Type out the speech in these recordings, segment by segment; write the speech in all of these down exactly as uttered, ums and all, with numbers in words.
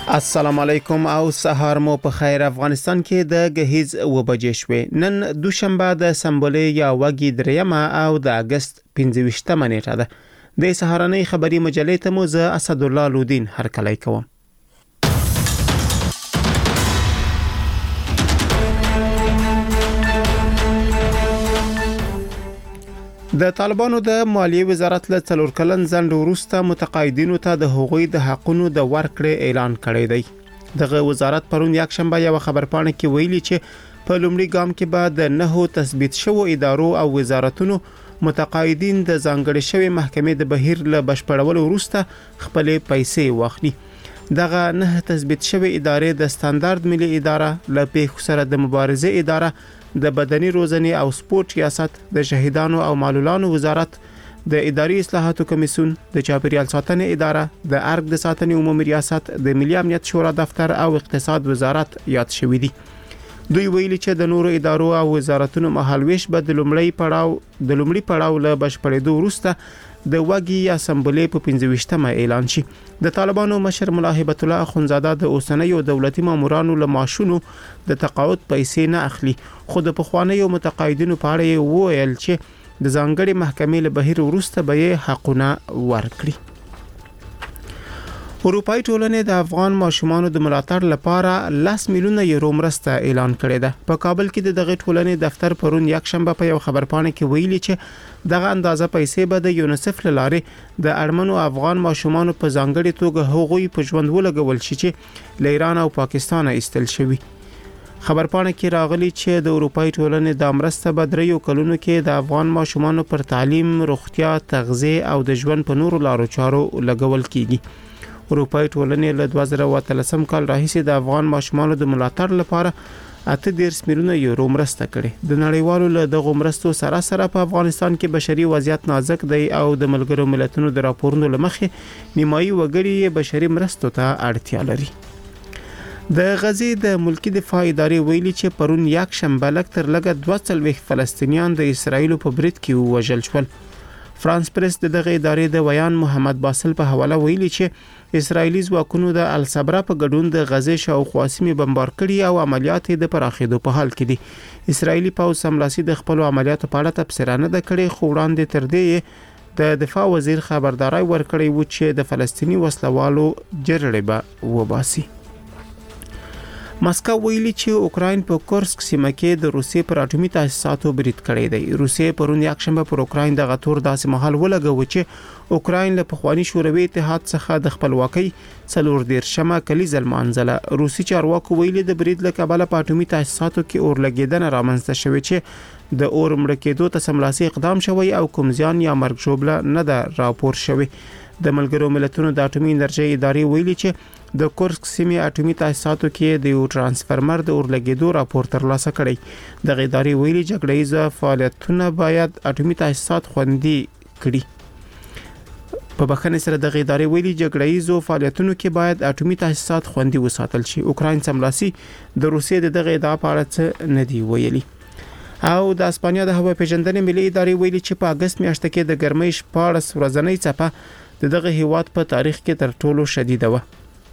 السلام علیکم او سهار مو په خیر. افغانستان کې د غهیز و بجې شوې. نن دوشنبه د سمبولې یا وګي دریمه او د اگست پنځه نیټه ده. د سهارنۍ خبري مجلې ته مو زه اسد الله لودین هرکلی کوم. د طالبانو د مالیې وزارت له څلور کلن ځنډ وروسته متقاعدینو ته د حقوقي د حقونو د ورکړې اعلان کړی دی. دغه وزارت پرون یک شنبه یو خبرپاڼه کې ویلي چې په لومړي ګام کې به د نهو تثبیت شوو ادارو او وزارتونو متقاعدین د ځانګړي شوی محکمې د بهیر له بشپړولو وروسته خپل پیسې واخلي. دغه نه تثبیت شوی ادارې د ستاندارد ملي اداره، له پیښو سره د مبارزې اداره، د بدني روزنې او سپورت ریاست، د شهیدانو او معلولانو وزارت، د اداري اصلاحاتو کمیسیون، د چاپیریال ساتنې اداره، د ارګ د ساتنې عمومي ریاست، د ملي امنیت شورا دفتر او اقتصاد وزارت یاد شوی دي. دوی ویلي چې د نورو ادارو او وزارتونو مهالويش به د لومړی پړاو د لومړي پړاو له بشپړېدو وروسته د وګي یا سمبولې په پنځه اعلان شي. د طالبانو مشر ملا هیبت الله اخونزاده د اوسنیو دولتي مامورانو له معاشونو د تقاعد پیسې نه اخلي، خو د پخوانیو متقاعدینو په اړه وویل چې د ځانګړي محکمې له بهیر وروسته به یې حقونه ورکړي. اروپای ټولنې د افغان ماشومانو د ملاتړ لپاره لس میلیونه یورو مرسته اعلان کړې ده. په کابل کې د دغه ټولنې دفتر پرون یک شنبه په یو خبرپاڼه کې ویلي چې دغه اندازه پیسې به د یونیسف لاره د اړمنو افغان ماشومانو په ځانګړي توګه هغوی په ژوند ولګول شي چې له ایران او پاکستان ایستل شوي. خبرپاڼه کې راغلي چې د اروپای ټولنې د مرسته به دریو کلونو کې د افغان ماشومانو پر تعلیم، روغتیا، تغذیه او د ژوند په نورو لارو چارو لګول کیږي. اروپای ټولنې له دوه زره اتلسم کال راهیسې د افغان ماشومانو د ملاتړ لپاره اته دېرش میلیونه یورو مرسته کړې. د نړیوالو له دغو مرستو سره سره په افغانستان کې بشري وضعیت نازک دی او د ملګرو ملتونو د راپورونو لمخې نیمایي وګړي بشري مرستو ته اړتیا لري. د غزې د ملکی دفاع ادارې ویلي چې پرون یک شنبه لږ تر لږه دوه څلوېښت فلسطینیان د اسرایلو په برید کې ووژل شول. فرانس پریس د دغه ادارې د ویان محمد باسل په حواله ویلي چې اسرایلی ځواکونو د الصبرا په ګډون د غزې شاوخوا سیمې بمبار کړي او عملیات د پراخېدو په حال کې دي. اسرایلی پوځ سملاسي د خپل عملیاتو په اړه تبصره نه ده کړې، خو وړاندې تر دې د دفاع وزیر خبرداري ورکړې و چې د فلسطینی وسلوالو جرړې به وباسي. ماسکو ویلي چې اوکراین په کورسک سیمه کې د روسیې پر اټومي تاسیساتو برید کړی دی. روسیې پرون یک شنبه پر اوکراین د غتور داسې مهال ولګو چې اوکراین له پخوانی شوروي اتحاد څخه د خپلواکۍ څلور دیرشمه کلیزه لمانځله. روسي چارواکو ویلي د برید له کبله په اټومي تاسیساتو کې اور لګیدنه رامنځته شوې چې د اور مړ کېدو ته سملاسي اقدام شوی او کوم ځان یا مرګ ژوبله نه ده راپور شوی. د ملګرو ملتونو د اټومي انرژي ادارې ویلي چې د کورسک سیمې اټومي تاسیساتو کې د یو ترانسفارمر د اور لګیدو راپور ترلاسه کړی. د ادارې ویلي جګړه ییز فعالیتونه باید اټومي تاسیسات خوندي کړي. په بخښنې سره د ادارې ویلي جګړه ییزو فعالیتونو کې باید اټومي تاسیسات خوندي وساتل شي. اوکراین سملاسي د روسیې د دغه ادعا په اړه څه نه دی ویلي. او د اسپانیا د هوا پیژندنې ملي ادارې ویلي چې په اگست میاشت کې د ګرمۍ شپاړس ورځنۍ څپه د دغه هیواد په تاریخ کې تر ټولو شدیده و.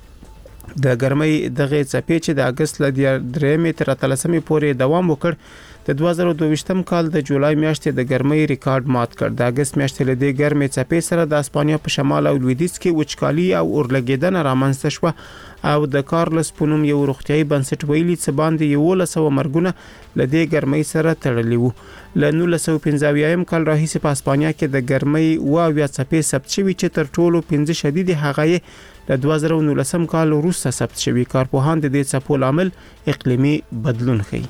د ګرمۍ دغه څپې چې د اگست ل درېمې تر اتلسمې پورې دوام وکړ د دوه زره دوه کال د جولای میاشتې د ګرمۍ ریکارډ مات کړ. د اگست میاشتې له دې ګرمۍ څپې سره د اسپانیا په شمال او لویدیځ کې وچکالي او اورلګیدنه رامنځته شوه او د کارلس پونوم یو روغتیايي بنسټ ویلي چې باندې یولس سوه مرګونه له دې ګرمۍ سره تړلي وو. له نولس سوه پنځه کال راهیسې په اسپانیا کې د ګرمۍ اوه څپې ثبت شوي چې تر ټولو پنځه شدید هغه یې د دوه زره نولسم کال وروسته ثبت شوي. کارپوهان د دې څپو لامل اقلیمي بدلون ښيي.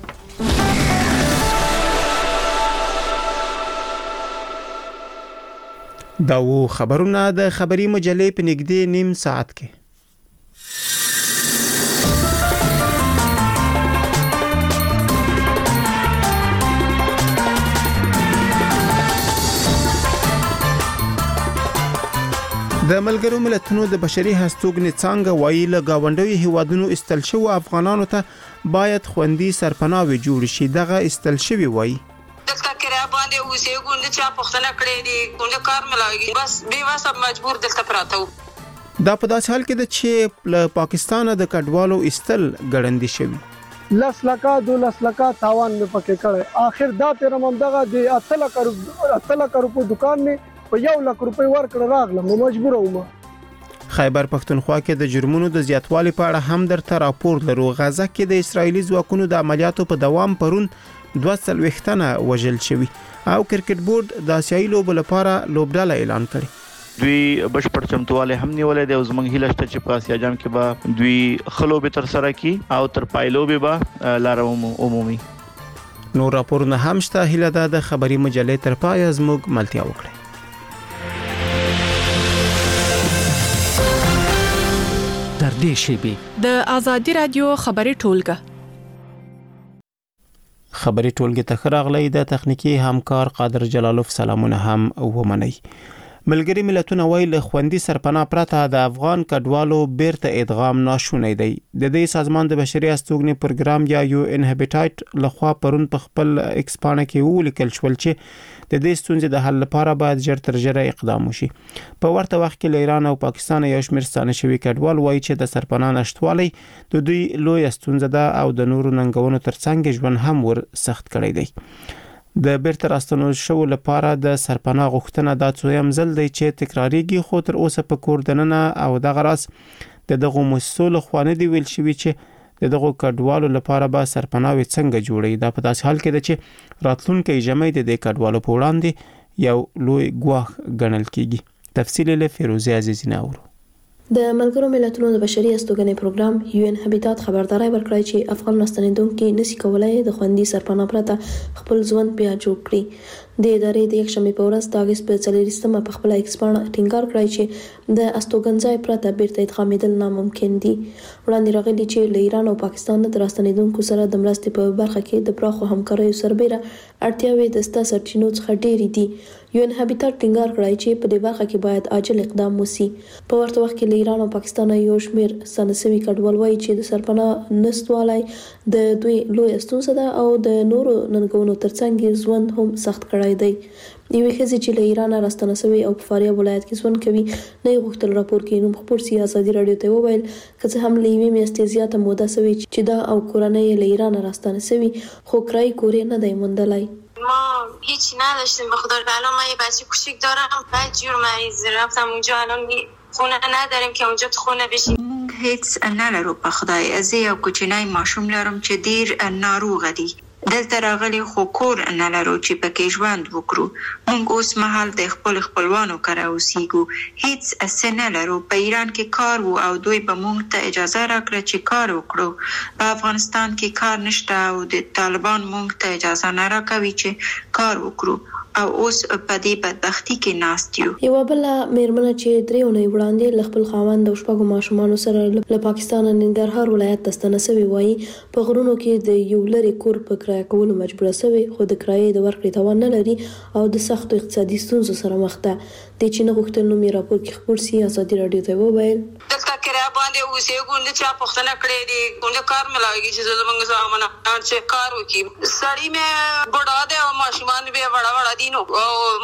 دا و خبرونه د خبري مجلې په نږدې نیم ساعت کې. د ملګرو ملتونو د بشري هستوګنې څنګه وایي له گاونډي هیوادونو استل شوی افغانانو ته باید خوندي سرپناه جوړ شي. دغه استل شوی وایي دلته کرا باندې اوسې ګوند چا پختنه کړې دي ګوند کار ملایږي بس به واسه مجبور دلته پراته دا په داسې حال کې ده چې له پاکستانه د کډوالو استل ګړندې شوی لس لکه دولس لکه تاوان مې پکې کړی اخر دا تیر ممدغه د اتل کړو اتل کړو په دکان مې په یو لک روپۍ ورکړ راغلم نو مجبور وم. خیبر پښتونخوا کې د جرمونو د زیاتوالي په اړه هم درته راپور لرو. غزه کې د اسرایلی ځواکونو د عملیاتو په دوام پرون دوه سلويخ تنه وژل شوی او کرکټ بورډ د آسیایي لوبو لپاره لوبډاله اعلان کړي. دوی بشپړ چمتواله هم نیولې د زمنګ هیله شته چې په آسیا جام کې به دوی خلو به تر سره کی او تر پایلو به لار عمومي. نو راپورونه هم شته. هیله ده د خبري مجلې تر پای زموږ ملتیا وکړي. در دې شیبه د ازادي رادیو خبري ټولګه خبري ټولګه ته راغلی د تخنیکی همکار قادر جلالوف سلامونه هم ومني. ملګری ملتونه ویل خوندي سرپناه پرته د افغان کډوالو بیرته ادغام ناشونی دی. د دې سازمان د بشري استوګنې پروګرام یا یو ان هابیټایټ لخوا پرون په خپل ایکسپانه کې ولیکل شول چې د دې ستونزې د حل لپاره باید ژر تر ژره اقدام وشي. په ورته وخت کې له ایران او پاکستان یو شمېر ستانه شوي کډوال وایي چې د سرپناه نشټوالي د دوی لوی ستونزه ده او د نورو ننګونو ترڅنګ ژوند هم ور سخت کړی دی. د بیرته راستنو شو لپاره د سرپناه غوښتنه د څویم ځل دی چې تکراریږي خو تر اوسه په کور دننه او د غراس د دغه مسول خوانه دی ویل شوی چې د دغه کډوالو لپاره به سرپناه څنګه جوړي. دا په داسې حال کې ده چې راتلونکي جمعې د دې کډوالو په وړاندې یو لوی ګواښ ګڼل کیږي. تفصیل له فیروزه عزیزی ناورو. د ملګرو ملتونو د بشري استوګنې پروګرام یو ان هابیټات خبرداري ورکړی چې افغان راستنیدونکو نشي کولای د خوندي سرپناه پرته خپل ژوند بیا جوړ کړي. د ادارې د یک شنبه په ورځ د اگست په څلورمه په خپل ایکسپانه ټینګار کړی چې د استوګنځای پرته بیرته ادغامېدل ناممکن دي. وړاندې راغلي چې له ایران او پاکستان د راستنیدونکو سره د مرستې په برخه کې د پراخو همکاریو سربېره اړتیاوې د ستا سرچینو څخه ډېرې دي. یو ان هابیټات ټینګار کړی چې په دې برخه کې باید عاجل اقدام وشي. په ورته وخت کې له ایران او پاکستان یو شمېر سنسوي کډوال وایي چې د سرپناه نشټوالي د دوی لوی ستونزه ده او د نورو ننګونو ترڅنګ ژوند هم سخت کړی دی. یوه ښځه چې له ایران راستنه شوې او په فاریاب ولایت کې ژوند کوي نه غوښتل راپور کې نوم خبر سي. ازادي رادیو ته وویل که څه هم له یوې میاشتې زیاته موده شوې چې دا او کورنۍ له ایران راستنه شوې خو کرایي کور نه دی موندلی. ما هیچ نداشتیم به خدا. الان من یه بچه کوچیک دارم بعد جور مریض رفتم اونجا الان خونه نداریم که اونجا تو خونه بشیم. هیڅ نه لرو په خدای. از یو کوچنی ماشوم لرم چې ډیر ناروغ دی. دلته راغلي خو کور نه لرو چې پکې ژوند وکړو. موږ اوس مهال د خپل خپلوانو کره اوسېږو. هیڅ څه نه لرو. په ایران کې کار وو او دوی به موږ ته اجازه راکړه چې کار وکړو. په افغانستان کې کار نشته او د طالبان موږ ته اجازه نه راکوي چې کار وکړو او اوس په دې بدبختی کې ناست یو. یو بل مېرمنه چې درې اونۍ وړاندې له خپل خاوند او شپږو ماشومانو سره له پاکستان ننګرهار ولایت ته ستنه شوې وایي په غرونو کې د یو لري کور په کرایه کولو مجبوره شوې خو د کرایې د ورکړې توان نه لري او د سختو اقتصادي ستونزو سره مخ ده. د چې نه غوښتل نو مې راپور کې خبر سي. ازادي رادیو ته وویل دلته کرایه باندې اوسې ګوند چې پښتنه کړې دي ګوند کار ملاويږي چې زمونږ سامانه چې کار وکي. سړی مې بډا ده او ماشومان به وړا وړا دي نو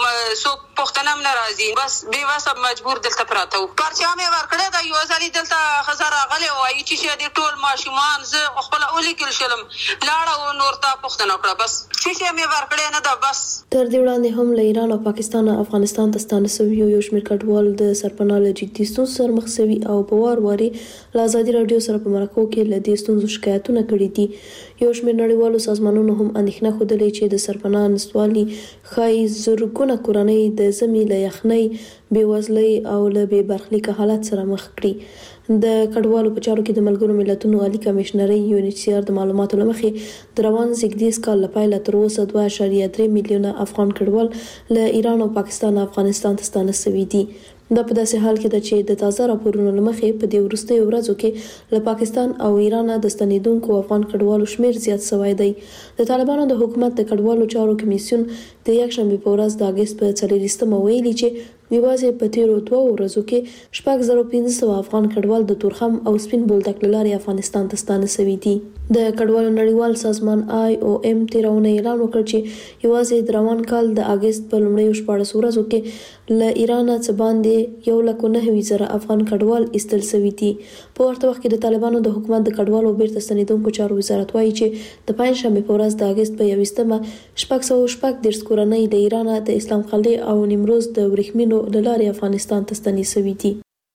سو پښتنه هم ناراضي بس بي واسه مجبور دلته پراته و. پرچا مې ورکړه دا یو ځلې دلته خزر راغله وایي چې دې ټول ماشومان زه خپل اولي کل شلم لاړه او نور ته پښتنه کړه بس چې مې ورکړه نه دا بس. تر دې وړاندې هم له ایران او پاکستان او افغانستان ته ستانه شوي یو شمېر کډوال د سرپناه له جدي ستونزو سره مخ شوي او په وار واري له ازادي رادیو سره په مرکو کې له دې ستونزو شکایتونه کړي دي. یو شمېر نړیوالو سازمانونو هم اندېښنه ښودلې چې د سرپناه نشټوالي ښایي زرګونه کورنۍ د ژمي له یخنۍ بېوزلۍ او له بې برخلیکه حالت سره مخ کړي. د کډوالو په چارو کې د ملګرو ملتونو عالی کمشنري یو ان ایچ سی آر د معلوماتو له مخې د روان زیږدیز کال له پیله تر اوسه دوه اعشاریه درې میلیونه افغان کډوال له ایران او پاکستان او افغانستان ته ستانه شوي دي. دا په داسې حال کې ده چې د تازه راپورونو له مخې په دې وروستیو ورځو کې له پاکستان او ایران د ستنېدونکو افغان کډوالو شمېر زیات شوی دی. د طالبانو د حکومت د کډوالو چارو کمیسیون د یکشنبې په ورځ د اگست په څلورمه ویلي چې یوازې په تیرو دوه ورځو کې شپږ زره پنځه سوه افغان کډوال د تورخم او سپین بولدک له لارې افغانستان ته ستانه شوي دي. د کډوالو نړیوال سازمان آی او ایم تېره اونۍ اعلان وکړ چې یوازې د روان کال د اګست په لومړیو شپاړسو ورځو کې له ایران څخه باندې یو لک نهه زره افغان کډوال ایستل شوي دي. په ورته وخت کې د طالبانو د حکومت د کډوالو بیرته ستنېدونکو چارو وزارت وایي چې د پنجشنبې په ورځ د اګست په یویشتمه شپږ سوه شپږ دېرش کورنۍ د ایران د اسلام قلعه او نیمروز د ورېښمینو له لارې افغانستان ته ستنې شوي دي.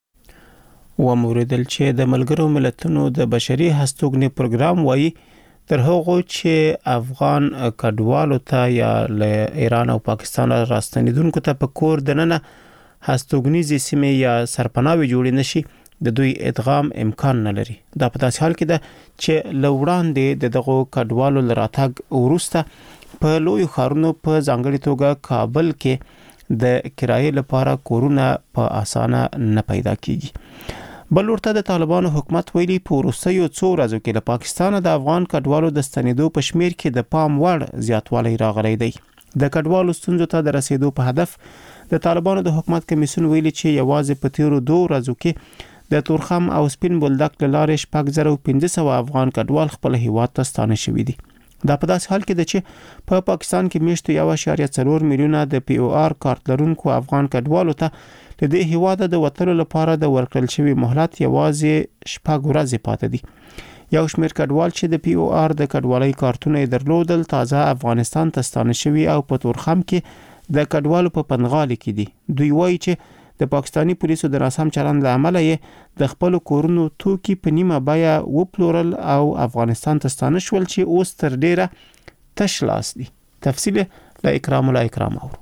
وموریدل چې د ملګرو ملتونو د بشري هستوګنې پروګرام وایي تر هغه چې افغان کډوالو ته یا له ایران او پاکستان راستنیدونکو ته په کور دننه هستوګنیزې سیمې یا سرپناوي جوړې نشي د دوی ادغام امکان نه لري. دا په داسې حال کې ده چې لوړاندې د دغه کډوالو لراتګ وروسته په لوی ښارونو په ځانګړي توګه کابل کې د کرایې لپاره کورونه په اسانه نه پیدا کیږي. بل ورته د طالبانو حکومت ویلي په وروستیو څو ورځو کې له پاکستان د افغان کډوالو د ستنېدو په شمیر کې د پام وړ زیاتوالی راغلی دی. د کډوالو ستونزو ته د رسیدو په هدف د طالبانو د حکومت کمیسیون ویلي چې یوازې په تیرو دوه ورځو کې د تورخم او سپین بولدک له لارې شپږ زره پنځه سوه افغان کډوال خپل هیواد ته ستانه شوي دي. دا په داسې حال کې ده چې په پا پاکستان کې میاشتو یو اشاریه څلور میلیونه د پی او آر کارت لرونکو افغان کډوالو ته د دې هیواد د وتلو لپاره د ورکړل شوی مهلت یوازې شپږ ورځې پاتې دي. یو شمېر کډوال چې د پی او آر د کډوالۍ کارتونه یې درلودل تازه افغانستان ته ستانه شوي او په تورخم کې د کډوالو په پنغالي کې دي. دوی وایي چې د پاکستانی پولیسو د ناسم چلند له امله یې د خپل کورونو توکي په نیمه بیه وپلورل او افغانستان ته ستانه شول چې اوس تر ډیره تش لاس دي. تفصیل له اکرام الله اکرام اورو.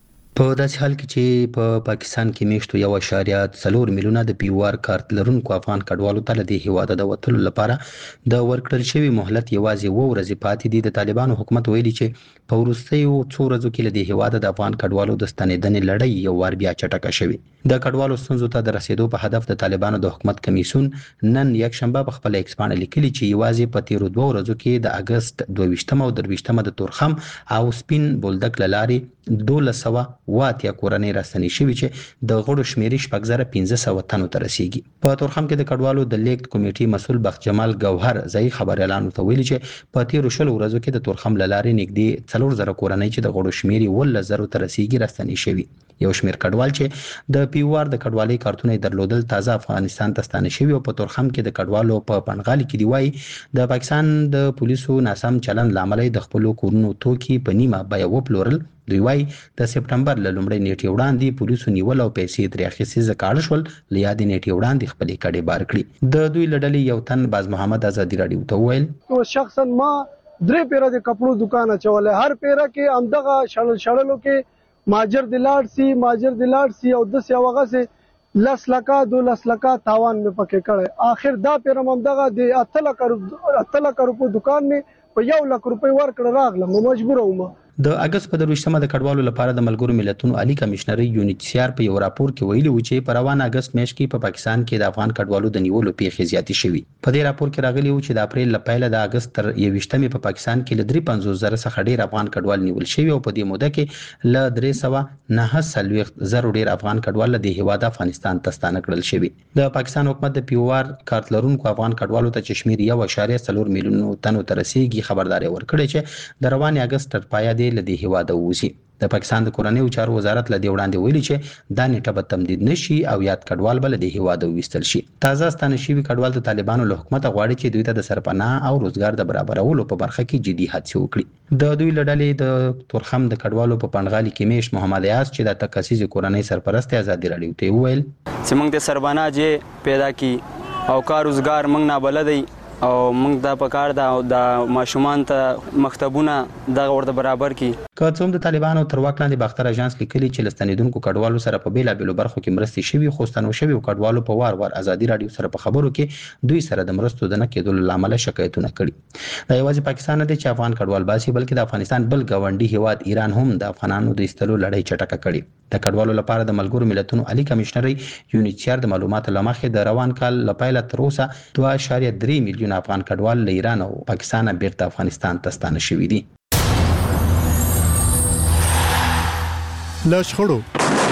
په داسې حال کې چې په پاکستان کې میاشتو یو اشاریه څلور میلیونه د پی او آر کارت لرونکو افغان کډوالو ته له دې هیواده د وتلو لپاره د ورکړل شوی مهلت یوازې اووه ورځې پاتې دي. د طالبانو حکومت ویلي چې په وروستیو څو ورځو کې له دې هیواده د افغان کډوالو د ستنېدنې لړۍ یو وار بیا چټکه شوې. د کډوالو ستونزو ته د رسیدو په هدف د طالبانو د حکومت کمیسیون نن یکشنبه په خپل ایکس باندې لیکلي چې یوازې په تیرو دوه ورځو کې د اګست دوه ویشتمه او درویشتمه د تورخم او سپین بولدک له لارې دولس سوه اووه اتیا کورنۍ راستنې شوي چې د غړو شمیرې شپږ زره پنځه سوه تنو ته رسیږي. په تورخم کې د کډوالو د لیږد کمیټې مسؤل بخت جمال ګوهر ځایي خبریالانو ته ویلي چې په تیرو شلو ورځو کې د تورخم له لارې نږدې څلور زره کورنۍ چې د غړو شمیرې اوولس زرو ته رسیږي راستنې شوي. یو شمیر کډوال چې د پی او آر د کډوالۍ کارتونه درلودل تازه افغانستان ته ستانه شوي او په تورخم کې د کډوالو په پنغالي کې دی. وایي د پاکستان د پولیسو ناسم چلند لامل د خپل کورونو توکي په نیمه بیه وپلورل. دوی وایي د سپټمبر له لومړۍ نیټې وړاندې پولیسو نیول او پیسې ترې اخیستې ځکه شول له یادې نیټې وړاندې خپلې کډې بار کړي. د دوی له ډلې یو تن باز محمد ازادي راډیو ته وویل شخصا ما درې پیره د کپړو دکان اچولی، هر پیره کې همدغه شړل شړلو کې ماجر د لاړ سي ماجر د لاړ سي او داسې او هغسې لس لکه دولس لکه تاوان مې پکې کړی. آخر دا پیره م همدغه د اته لکه اته لکه روپو دکان مې په یو لک روپۍ ورکړه راغلم، مجبوره وم. د اګست په درویشتمه د کډوالو لپاره د ملګرو ملتونو عالی کمشنري یونیسیار په یو راپور کې ویلي و چې په روان اګست میاشت کې په پاکستان کې د افغان کډوالو د نیولو پیښې زیاتې شوي. په دې راپور کې راغلي و چې د اپریل له پیله د اګست تر یویشتمې په پاکستان کې له درې پنځوس زره څخه ډیر افغان کډوال نیول شوي او په دې موده کې له درې سوه نهه څلوېښت زرو ډیر افغان کډوال له دې هیواده افغانستان ته ستانه کړل شوي. د پاکستان حکومت د پی او آر کارت لرونکو افغان کډوالو ته چې شمیر یو اشاریه څلور میلیونو تنو ته رسیږي خبرداری ورکړی چې د روان اګست تر پایه دې له دې هیواده ووځي. د پاکستان د کورنیو چارو وزارت له دې وړاندې ویلي چې دا نیټه به تمدید نشي او یاد کډوال به له دې هیواده وویستل شي. تازه ستانه شوي کډوال د طالبانو له حکومته غواړي چې دوی ته د سرپناه او روزګار د برابرولو په برخه کې جدي هڅې وکړي. د دوی له ډلې د تورخم د کډوالو په پنغالي کې میش محمد ایاز چې د تکاسیز کورنۍ سرپرست ازادي راډیو ته وویل چې موږ د سرپناه جې پیدا کی او کار روزګار موږ نه بلدی او موږ د پکار دا د ماشومان ته مکتبونه د ورته برابر کی. که څوم د طالبانو تر واک لاندې باختر اژانس لیکلي چې لستنیدونکو کډوالو سره په بیلابیلو برخو کې مرستې شوي خو ستنو شوي کډوالو په وار وار ازادي راډیو سره په خبرو کې دوی سره د مرستو د نه کېدلو له امله شکایتونه کړي. دا یوازې پاکستان نه دی چې افغان کډوال باسي بلکې د افغانستان بل ګاونډي هیواد ایران هم د افغانانو د ایستلو لړۍ چټکه کړي. د کډوالو لپاره د ملګرو ملتونو عالی کمشنري یونیسیار د معلوماتو له مخې د روان کال له پیله تر اوسه دوه اشاریه درې میلیونه افغان کډوال له ایران او پاکستان بیرته افغانستان ته ستانه شوي دي. له شخړو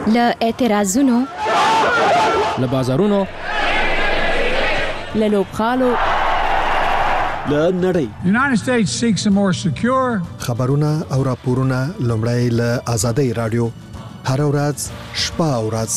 له اعتراضونو له بازارونو له لوبغالو له نړۍ. United States seeks a more secure خبرونه او راپورونه لومړی له آزادۍ رادیو هر ورځ شپه او ورځ.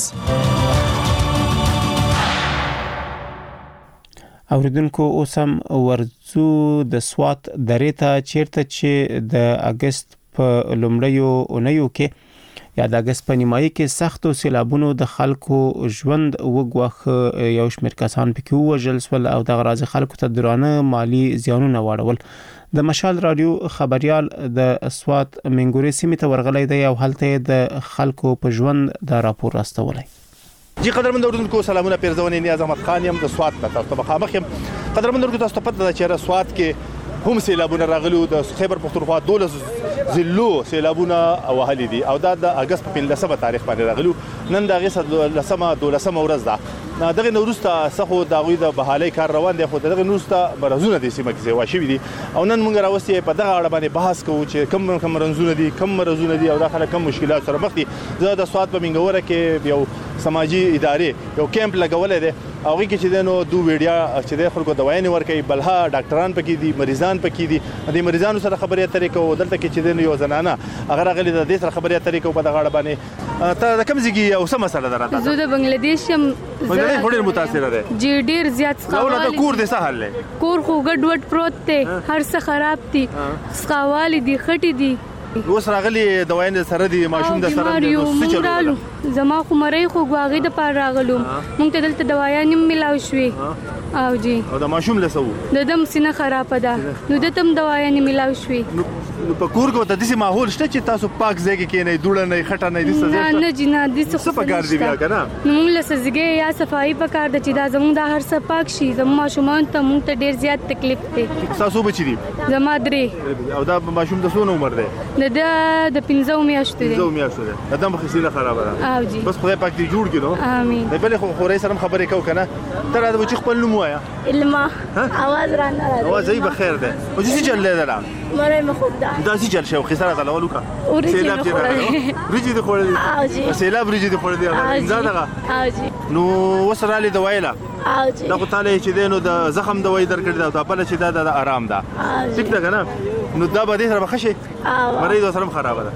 اوریدونکو اوس هم ورځو د سوات درې ته چیرته چې د اگست په لومړیو اونیو کې یا د اگست په نیمایي کې سختو سیلابونو د خلکو ژوند وګواخ، یو شمېر کسان پکې ووژل شول او د غراض خلکو ته درانه مالی زیانونه واړول. د مشال رادیو خبريال د سوات منګوري سیمې ته ورغلی دی او هلته د خلکو په ژوند د راپور راستولی. جی قدرمن اوریدونکو سلامونه، پیرزونې نیاز احمد خان یم د سوات په تاسو ته مخامخ یم. قدرمن اوریدونکو تاسو ته پته ده چې سوات کې هم سیلابونه راغلي، د خیبر پختونخوا دولس ضلعو سیلابونه وهلي دي او دا د اگست په پنځلسمه تاریخ باندې راغلي. نن د اگست لسمه دولسمه ورځ ده. دغه نورسته څخه د غوي د بحالي کار روان دی، خو دغه نورسته مرزونه د سیمه کې ځای شوی دي او نن موږ راوستي په دغه اړه باندې بحث کوو چې کم کم مرزونه دي، کم مرزونه دي او داخله کم مشکلات سره مخ دي. زه د سوات په منګوره کې یو سماجی ادارې یو کیمپ لګولې ده او هغه کې چې دنو دوه ویډیا چې د خلکو دوايانې ورکوي، بلها ډاکټران پکې دي، مریضان پکې دي. د مریضانو سره خبرې اترې کوو، دلته کې چې دنو یو زنانه هغه راغلي د دې سره خبرې اترې کوو په دغه اړه باندې. ته د کوم ځای او څه مسله درته؟ زه د بنگلاديش يم. بنگلاديش ډېر متاثر ده. جی ډېر زیات سخاوالي. نو کور دې څه حل لې؟ کور خو ګډ وډ پروت دی، هر څه خراب دي، سخاوالي دي، خټي دي. اوس راغلي دوايان سره دي، ماشوم د سره دي، نو څه چلو؟ زما خو مړی خو غواغې د پاره راغلو، مونږ ته دلته دوايان ملاو شوې او جی او د ماشوم لسو د دم سینه خراب ده، نو د تم دوايان ملاو شوې. نو په کور کې د دې ماحول شته چې تاسو پاک ځای کې نه دوړه نه خټه نه دي څه نه نه جی نه دي څه په کار دی بیا کنه. نو موږ له سزګي یا صفائی په کار د چې دا زموږ د هر څه پاک شي. زموږ ماشومان ته موږ ته ډیر زیات تکلیف دی. تاسو بچی دي؟ زما درې. او دا ماشوم د څونه عمر دی؟ د د پنځو میاشتو دی. پنځو میاشتو دی. دا هم خسینه خراب ده. او جی بس خدای پاک دې جوړ کړي. امين. نه بل خو خوري سره خبرې کو کنه. تر دا بچی خپل نوم وایا؟ علما. اواز را نه راځي. اواز یې بخیر ده. او چې چل دی دا؟ مړی مخوب ده. دا چې چل شو خساره تعالی ولوکا. سیلاب دی راغلی. ریجی دی خوړل. او جی. سیلاب ریجی دی خوړل دی. دا دغه. او جی. نو وسره لې دوایلا. او جی. دا خو تعالی چې دینو د زخم دوای درکړی دا په بل چې دا د آرام ده. ټیک ده کنه. نو دا به دې سره بخښي. مریض سره خراب ده.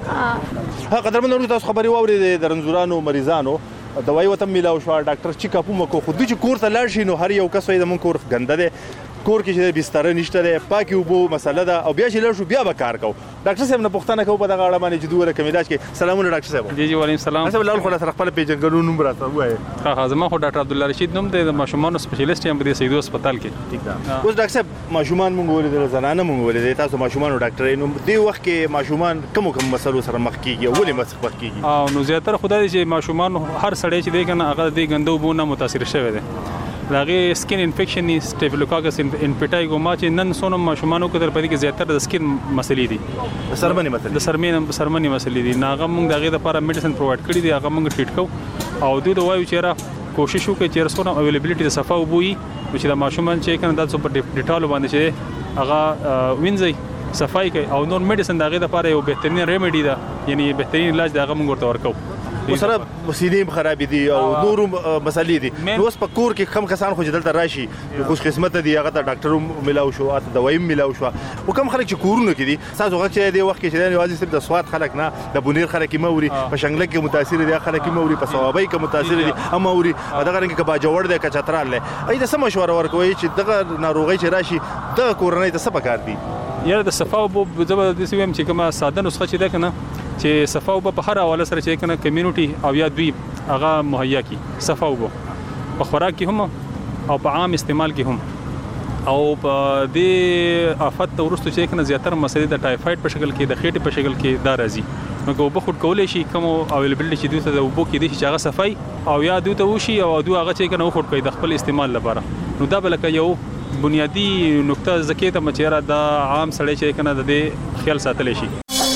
ها قدرمن ورته تاسو خبري واوري د رنزورانو مریضانو دوايي وته ملاو شو، ډاکټر چې کاپو مکو خو دوی چې کور ته لاړ شي نو هر یو کس وي د مون کور ګنده ده، کور کې چې بستر نشته ده، پاکي وبو مسله ده او بیا چې لاړ شو بیا به کار کو. ډاکټر صاحب نه پوښتنه کوو په دغه اړه باندې چې دوه رقم علاج کې. سلامونه ډاکټر صاحب. جی جی وعلیکم السلام. تاسو لاول خو سره خپل پیژنګلو نوم راته وایي. ها ها زما خو ډاکټر عبد الله رشید نوم دی، د ماشومان سپیشلیست یم په سیدو هسپتال کې. ټیک ده. اوس ډاکټر صاحب ماشومان مونږ ولیدل، زنانه مونږ ولیدل، تاسو ماشومان او ډاکټر نو دی وخت کې ماشومان کوم کوم مسلو سره مخ کیږي ولې مخ کیږي؟ او نو زیاتره خدای چې ماشومان هر سړی چې دی کنه هغه د غندو بونه متاثر شوی دی. داغه سکین انفیکشن ني سټیفلوکاکس انفیټایګوما چې نن سونو ماشومانو کې تر پدې کې زیاتره د سکین مسلې دي، د سرمنې مسلې د سرمنې سرمنې مسلې دي. ناغه موږ دغه لپاره میډیسن پرووایډ کړی دی، هغه موږ ټریټ کوو او دوی د وایو چې را کوشش وکړي چې رسونه اویلیبিলিټي د صفه وبوي چې د ماشومان چې کنه د سپر ډیټال باندې چې هغه وینځي صفای کوي او نور میډیسن دغه لپاره یو بهترین ریمیډي ده، یعنی بهترین علاج دغه موږ ورته ورکو. وسره سینې خراب دي او نور مسلې دي. نو اوس په کور کې کم کسان خو جدل راشي خوش قسمت دي، هغه ته ډاکټر ملاو شو، اته دوايي ملاو شو. او کم خلک چې کورونه کې دي تاسو هغه چې دی وخت کې چې دی واځي صرف د سواد خلک نه، د بونیر خلک موري، په شنګله کې متاثر دي خلک موري، په ثوابای کې متاثر دي هم موري، دغه رنګ کې با جوړ دی کچترال له اې د سم مشوره ورکوي چې دغه ناروغي چې راشي د کورنۍ ته څه پکار دي؟ یاره د صفاو بو زبردست ویم چې کومه ساده نسخه چې ده کنه چې صفاو په هر حواله سره چې کنه کمیونټي او یا دوی هغه مهیا کی صفاو بو په خوراک کې هم او په عام استعمال کې هم او په دې آفت ورستو چې کنه زیاتره مسلې د ټایفاید په شکل کې د خېټې په شکل کې دا راځي. نو کو به خود کولای شي کوم اویلیبিলিټي چې دوی ته د وبو کې دي چې هغه صفای او یا دوی ته وشي او دوی هغه چې کنه خود کوي د خپل استعمال لپاره. نو دا بلکې یو بنیادی نقطه ذکر ته مچېره دا عام سړی چې کنه د دې خیال ساتل شي.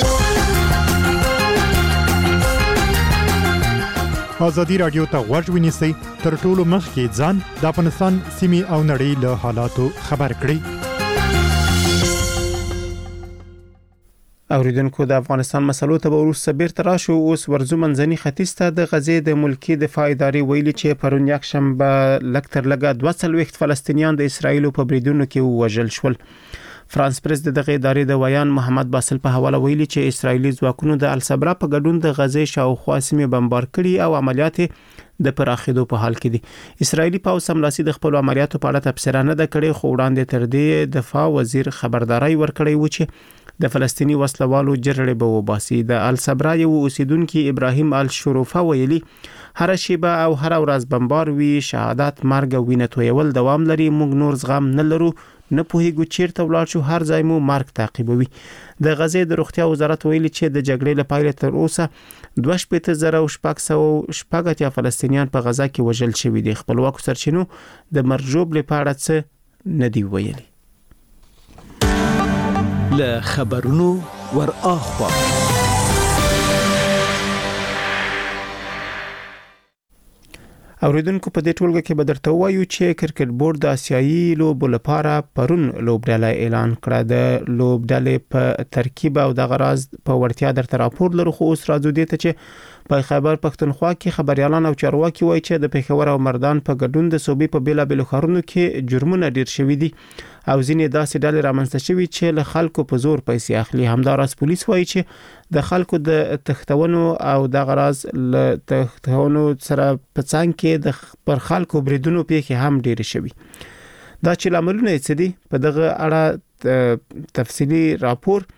ازادي رادیو ته غوږ ونیسئ، تر ټولو مخکې ځان د افغانستان سیمې او نړۍ له حالاتو خبر کړئ. اوریدونکو د افغانستان مسلو ته ورسره بیرته راشو. اوس ورزو منځني ختیځ ته د غزې د ملکی دفاع ادارې ویلي چې پرون یک شنبه لکتر لګا دوه څلوېښت فلسطینیان د اسرایل په بریدونو کې وژل شول. فرانس پریس د دغه ادارې د ویان محمد باسل په حواله ویلي چې اسرایلی ځواکونو د الصبرا په ګډون د غزې شاوخوا سیمې بمبار کړي او عملیات د پراخېدو په حال کې دي. اسرایلی پاوځ سملاسي د خپل عملیاتو په اړه تبصره نه ده کړې، خو وړاندې تر دې دفاع وزیر خبرداري ورکړې و چې د فلسطینی وسلوالو جرړې به وباسي. د الصبرا یو اوسیدونکو ابراهیم الشروفه ویلي هر شیبه او هر ورځ بمبار وی شهادت مرګ او وینې تویول دوام لري. موږ نور زغم نه لرو، نه پوهیږو چیرته ولاړ شو، هر ځای مو مرګ تعقیبوي. د غزې د روغتیا وزارت ویلي چې د جګړې لپاره تر اوسه دوه شپېته زره او شپږ سوه شپږ اتیا فلسطینیان په غزا کې وژل شوي دي. خپلواکو سرچینو د مرجوب لپاره څه نه دی ویلي. له خبرونو ور اخوا اوریدونکو په دې ټولګه کې به درته وایو چې کرکټ بورډ د آسیایي لوبو لپاره پرون لوبډله اعلان کړه. د لوبډلې په ترکیب او د غراز په ورتیا درته راپور لرو، خو اوس راځو دې ته چې په خیبر پښتونخوا کې خبريالان او چارواکي وایي چې د پیښور او مردان په ګډون د صوبې په بیلا بیل ښارونو کې جرمونه ډیر شوي دي او ځینې داسې ډلې رامنځته شوي چې له خلکو په زور پیسې اخلي. همداراز پولیس وایي چې د خلکو د تختونو او د غراز له تختونو سره په څنګ کې د پر خلکو بریدونو پیښې هم ډیر شوي. دا چې لاملونه یې څه دي، په دغه اړه تفصیلی راپور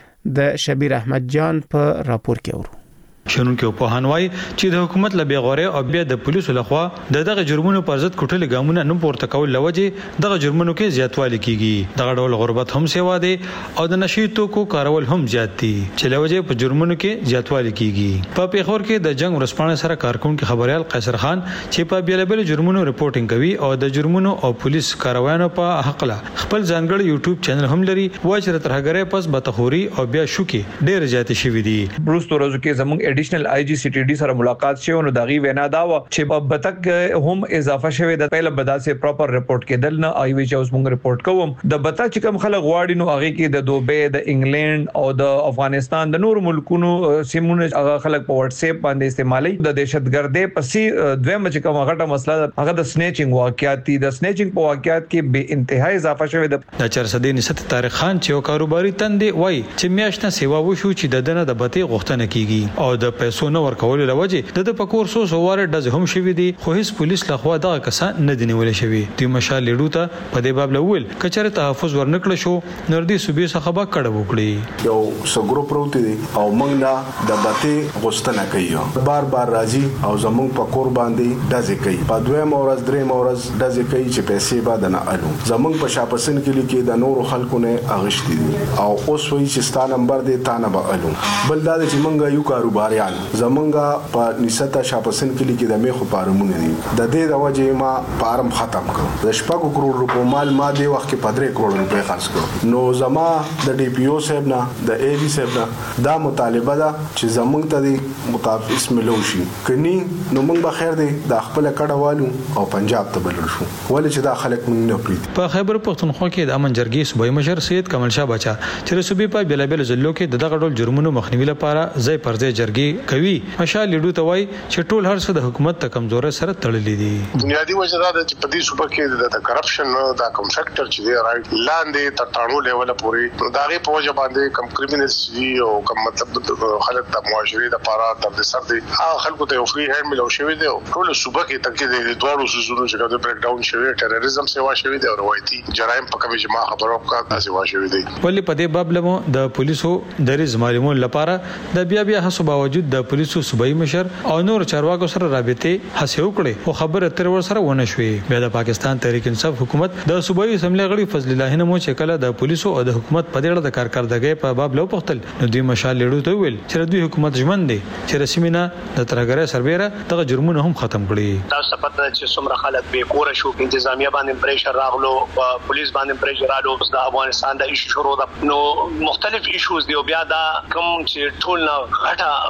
د شبیر احمد جان په راپور کې اورو. شنونکو په هنوای چې د حکومت له بیغوري او بیا د پولیسو لخوا د دغه جرمونو پر ضد کوټل ګامونه نه پورته کول لوجه دغه جرمونو کې زیاتوالی کیږي. دغه ډول غربت هم سیوا دي او د نشي توکو کارول هم زیات دي چې لوجه په جرمونو کې زیاتوالی کیږي. په پیښور کې د جنگ ورسپانه سره کارکونکو خبريال قیصر خان چې په بیلابل جرمونو ریپورتینګ کوي او د جرمونو او پولیس کاروانو په حق له خپل ځانګړی یوټیوب چینل هم لري، وایي چې ترهګره پس بتخوري او بیا شوکي ډېر زیات شوي دي. بروز تورزو کې زموږ ایډیشنل آی جی سی ټی ډی سره ملاقات شو نو دغه وینا دا و چې په بتک هم اضافه شوه د پهله بداسه پراپر ریپورت کېدل نه آی وی چې اوس موږ ریپورت کوم د بتا چې کوم خلک غواړي نو هغه کې د دوبه د انګلند او د افغانستان د نور ملکونو سیمونه هغه خلک په واتس اپ باندې استعمالي د دهشتګردۍ پسې دویم چې کوم غټه مسله هغه د سنیچینګ واقعیت دي. د سنیچینګ په واقعیت کې به انتهای اضافه شوه. د چرسدې نسبت طارق خان چې یو کاروباري تندې وای چې میاشتنه سیوا وشو چې د دنه د بته غوښتنه کیږي او د پیسو نه ورکول لوجه د پکور سو سواره د هم شوی دي، خو هیڅ پولیس لخوا دغه کسان نه دی نیول شوی. د مشال لیډو ته په دې باب لول کچره تحفظ ورنکړ شو نردي صوبې څخه با کړه وکړي. یو سګرو پروت دي او موږ نه د بته غوښتنه کوي، بار بار راځي او زموږ پکور باندې دځي کوي. په دوه مورز درې مورز دځي کوي چې پیسې بعد نه الو. زموږ په شاپسن کې لیکي د نورو خلکو نه اغشتي دي او اوس وایي چې ستا نمبر دې تا نه به الو. بل دا چې موږ یو کاروباریان زمونږ په نستا شاپسن کې لیکي د میخو پارمونه دي د دې د وجه ما پارم ختم کړ. د شپږ کروڑ روپو مال ما دی وخت کې پدری کروڑ روپے خرڅ کړ. نو زما د ډي پی او صاحب نه د ای ډي صاحب نه دا مطالبه ده چې زمونږ ته د مطابق اسم لوشي کني نو موږ به خیر دی د خپل کډوالو او پنجاب ته بلل شو ولې چې دا خلک موږ نه پریږدي. په خیبر پښتونخوا کې د امن جرګې صوبایي مشر سید کمال شاه بچا چې صوبې په بیلابل ضلعو کې دغه ډول جرمونو مخنیوي لپاره ځای پر ځای جرګې کوي. مشال لیډو ته وایي چې ټول هر څه د حکومت ته کمزوري سره تړلې دي. بنیادی وجه دا چې په دې صوبه کې د کرپشن دا کوم سېکټر چې دی راځي لاندې تر ټاڼو لیول پورې دا غي په وجه باندې کم کریمینلز دي او کم مطلب خلک د معاشري د لپاره د سر دي هغه خلکو ته فری هاند ملو شوی دی. ټول صوبه کې تک د دوه سوزونو چې د بریک ډاون شوی ټیرریزم سیوا شوی دی او روایتي جرایم په کومه جما خبرو کا تاسو وا شوی دی. ولې په دې باب لمو د پولیسو د ریز معلومات لپاره د بیا بیا هڅو باوجود د پولیسو صوبایي مشر او نور چارواکو سره رابطه هڅه وکړي او خبره تر ور سره ونه شوې. بیا د پاکستان تحریک انصاف حکومت د صوبایي اسمبلی غړي فضل الله نمو چې کله د پولیسو او د حکومت په ډېر د کارکړدګۍ په باب لو پختل نو دوی مشال لیډو ته ویل چې دوی حکومت ژمن دي چې رسمینه د ترګره سربېره دغه جرمونه هم ختم کړي. تاسو پته چې څومره خلک بې کور شو، انتظامیه باندې پریشر راغلو، پولیس باندې پریشر راغلو، د افغانستان د ایشو شروع ده نو مختلف ایشوز دی او بیا دا کوم چې ټول نه غټه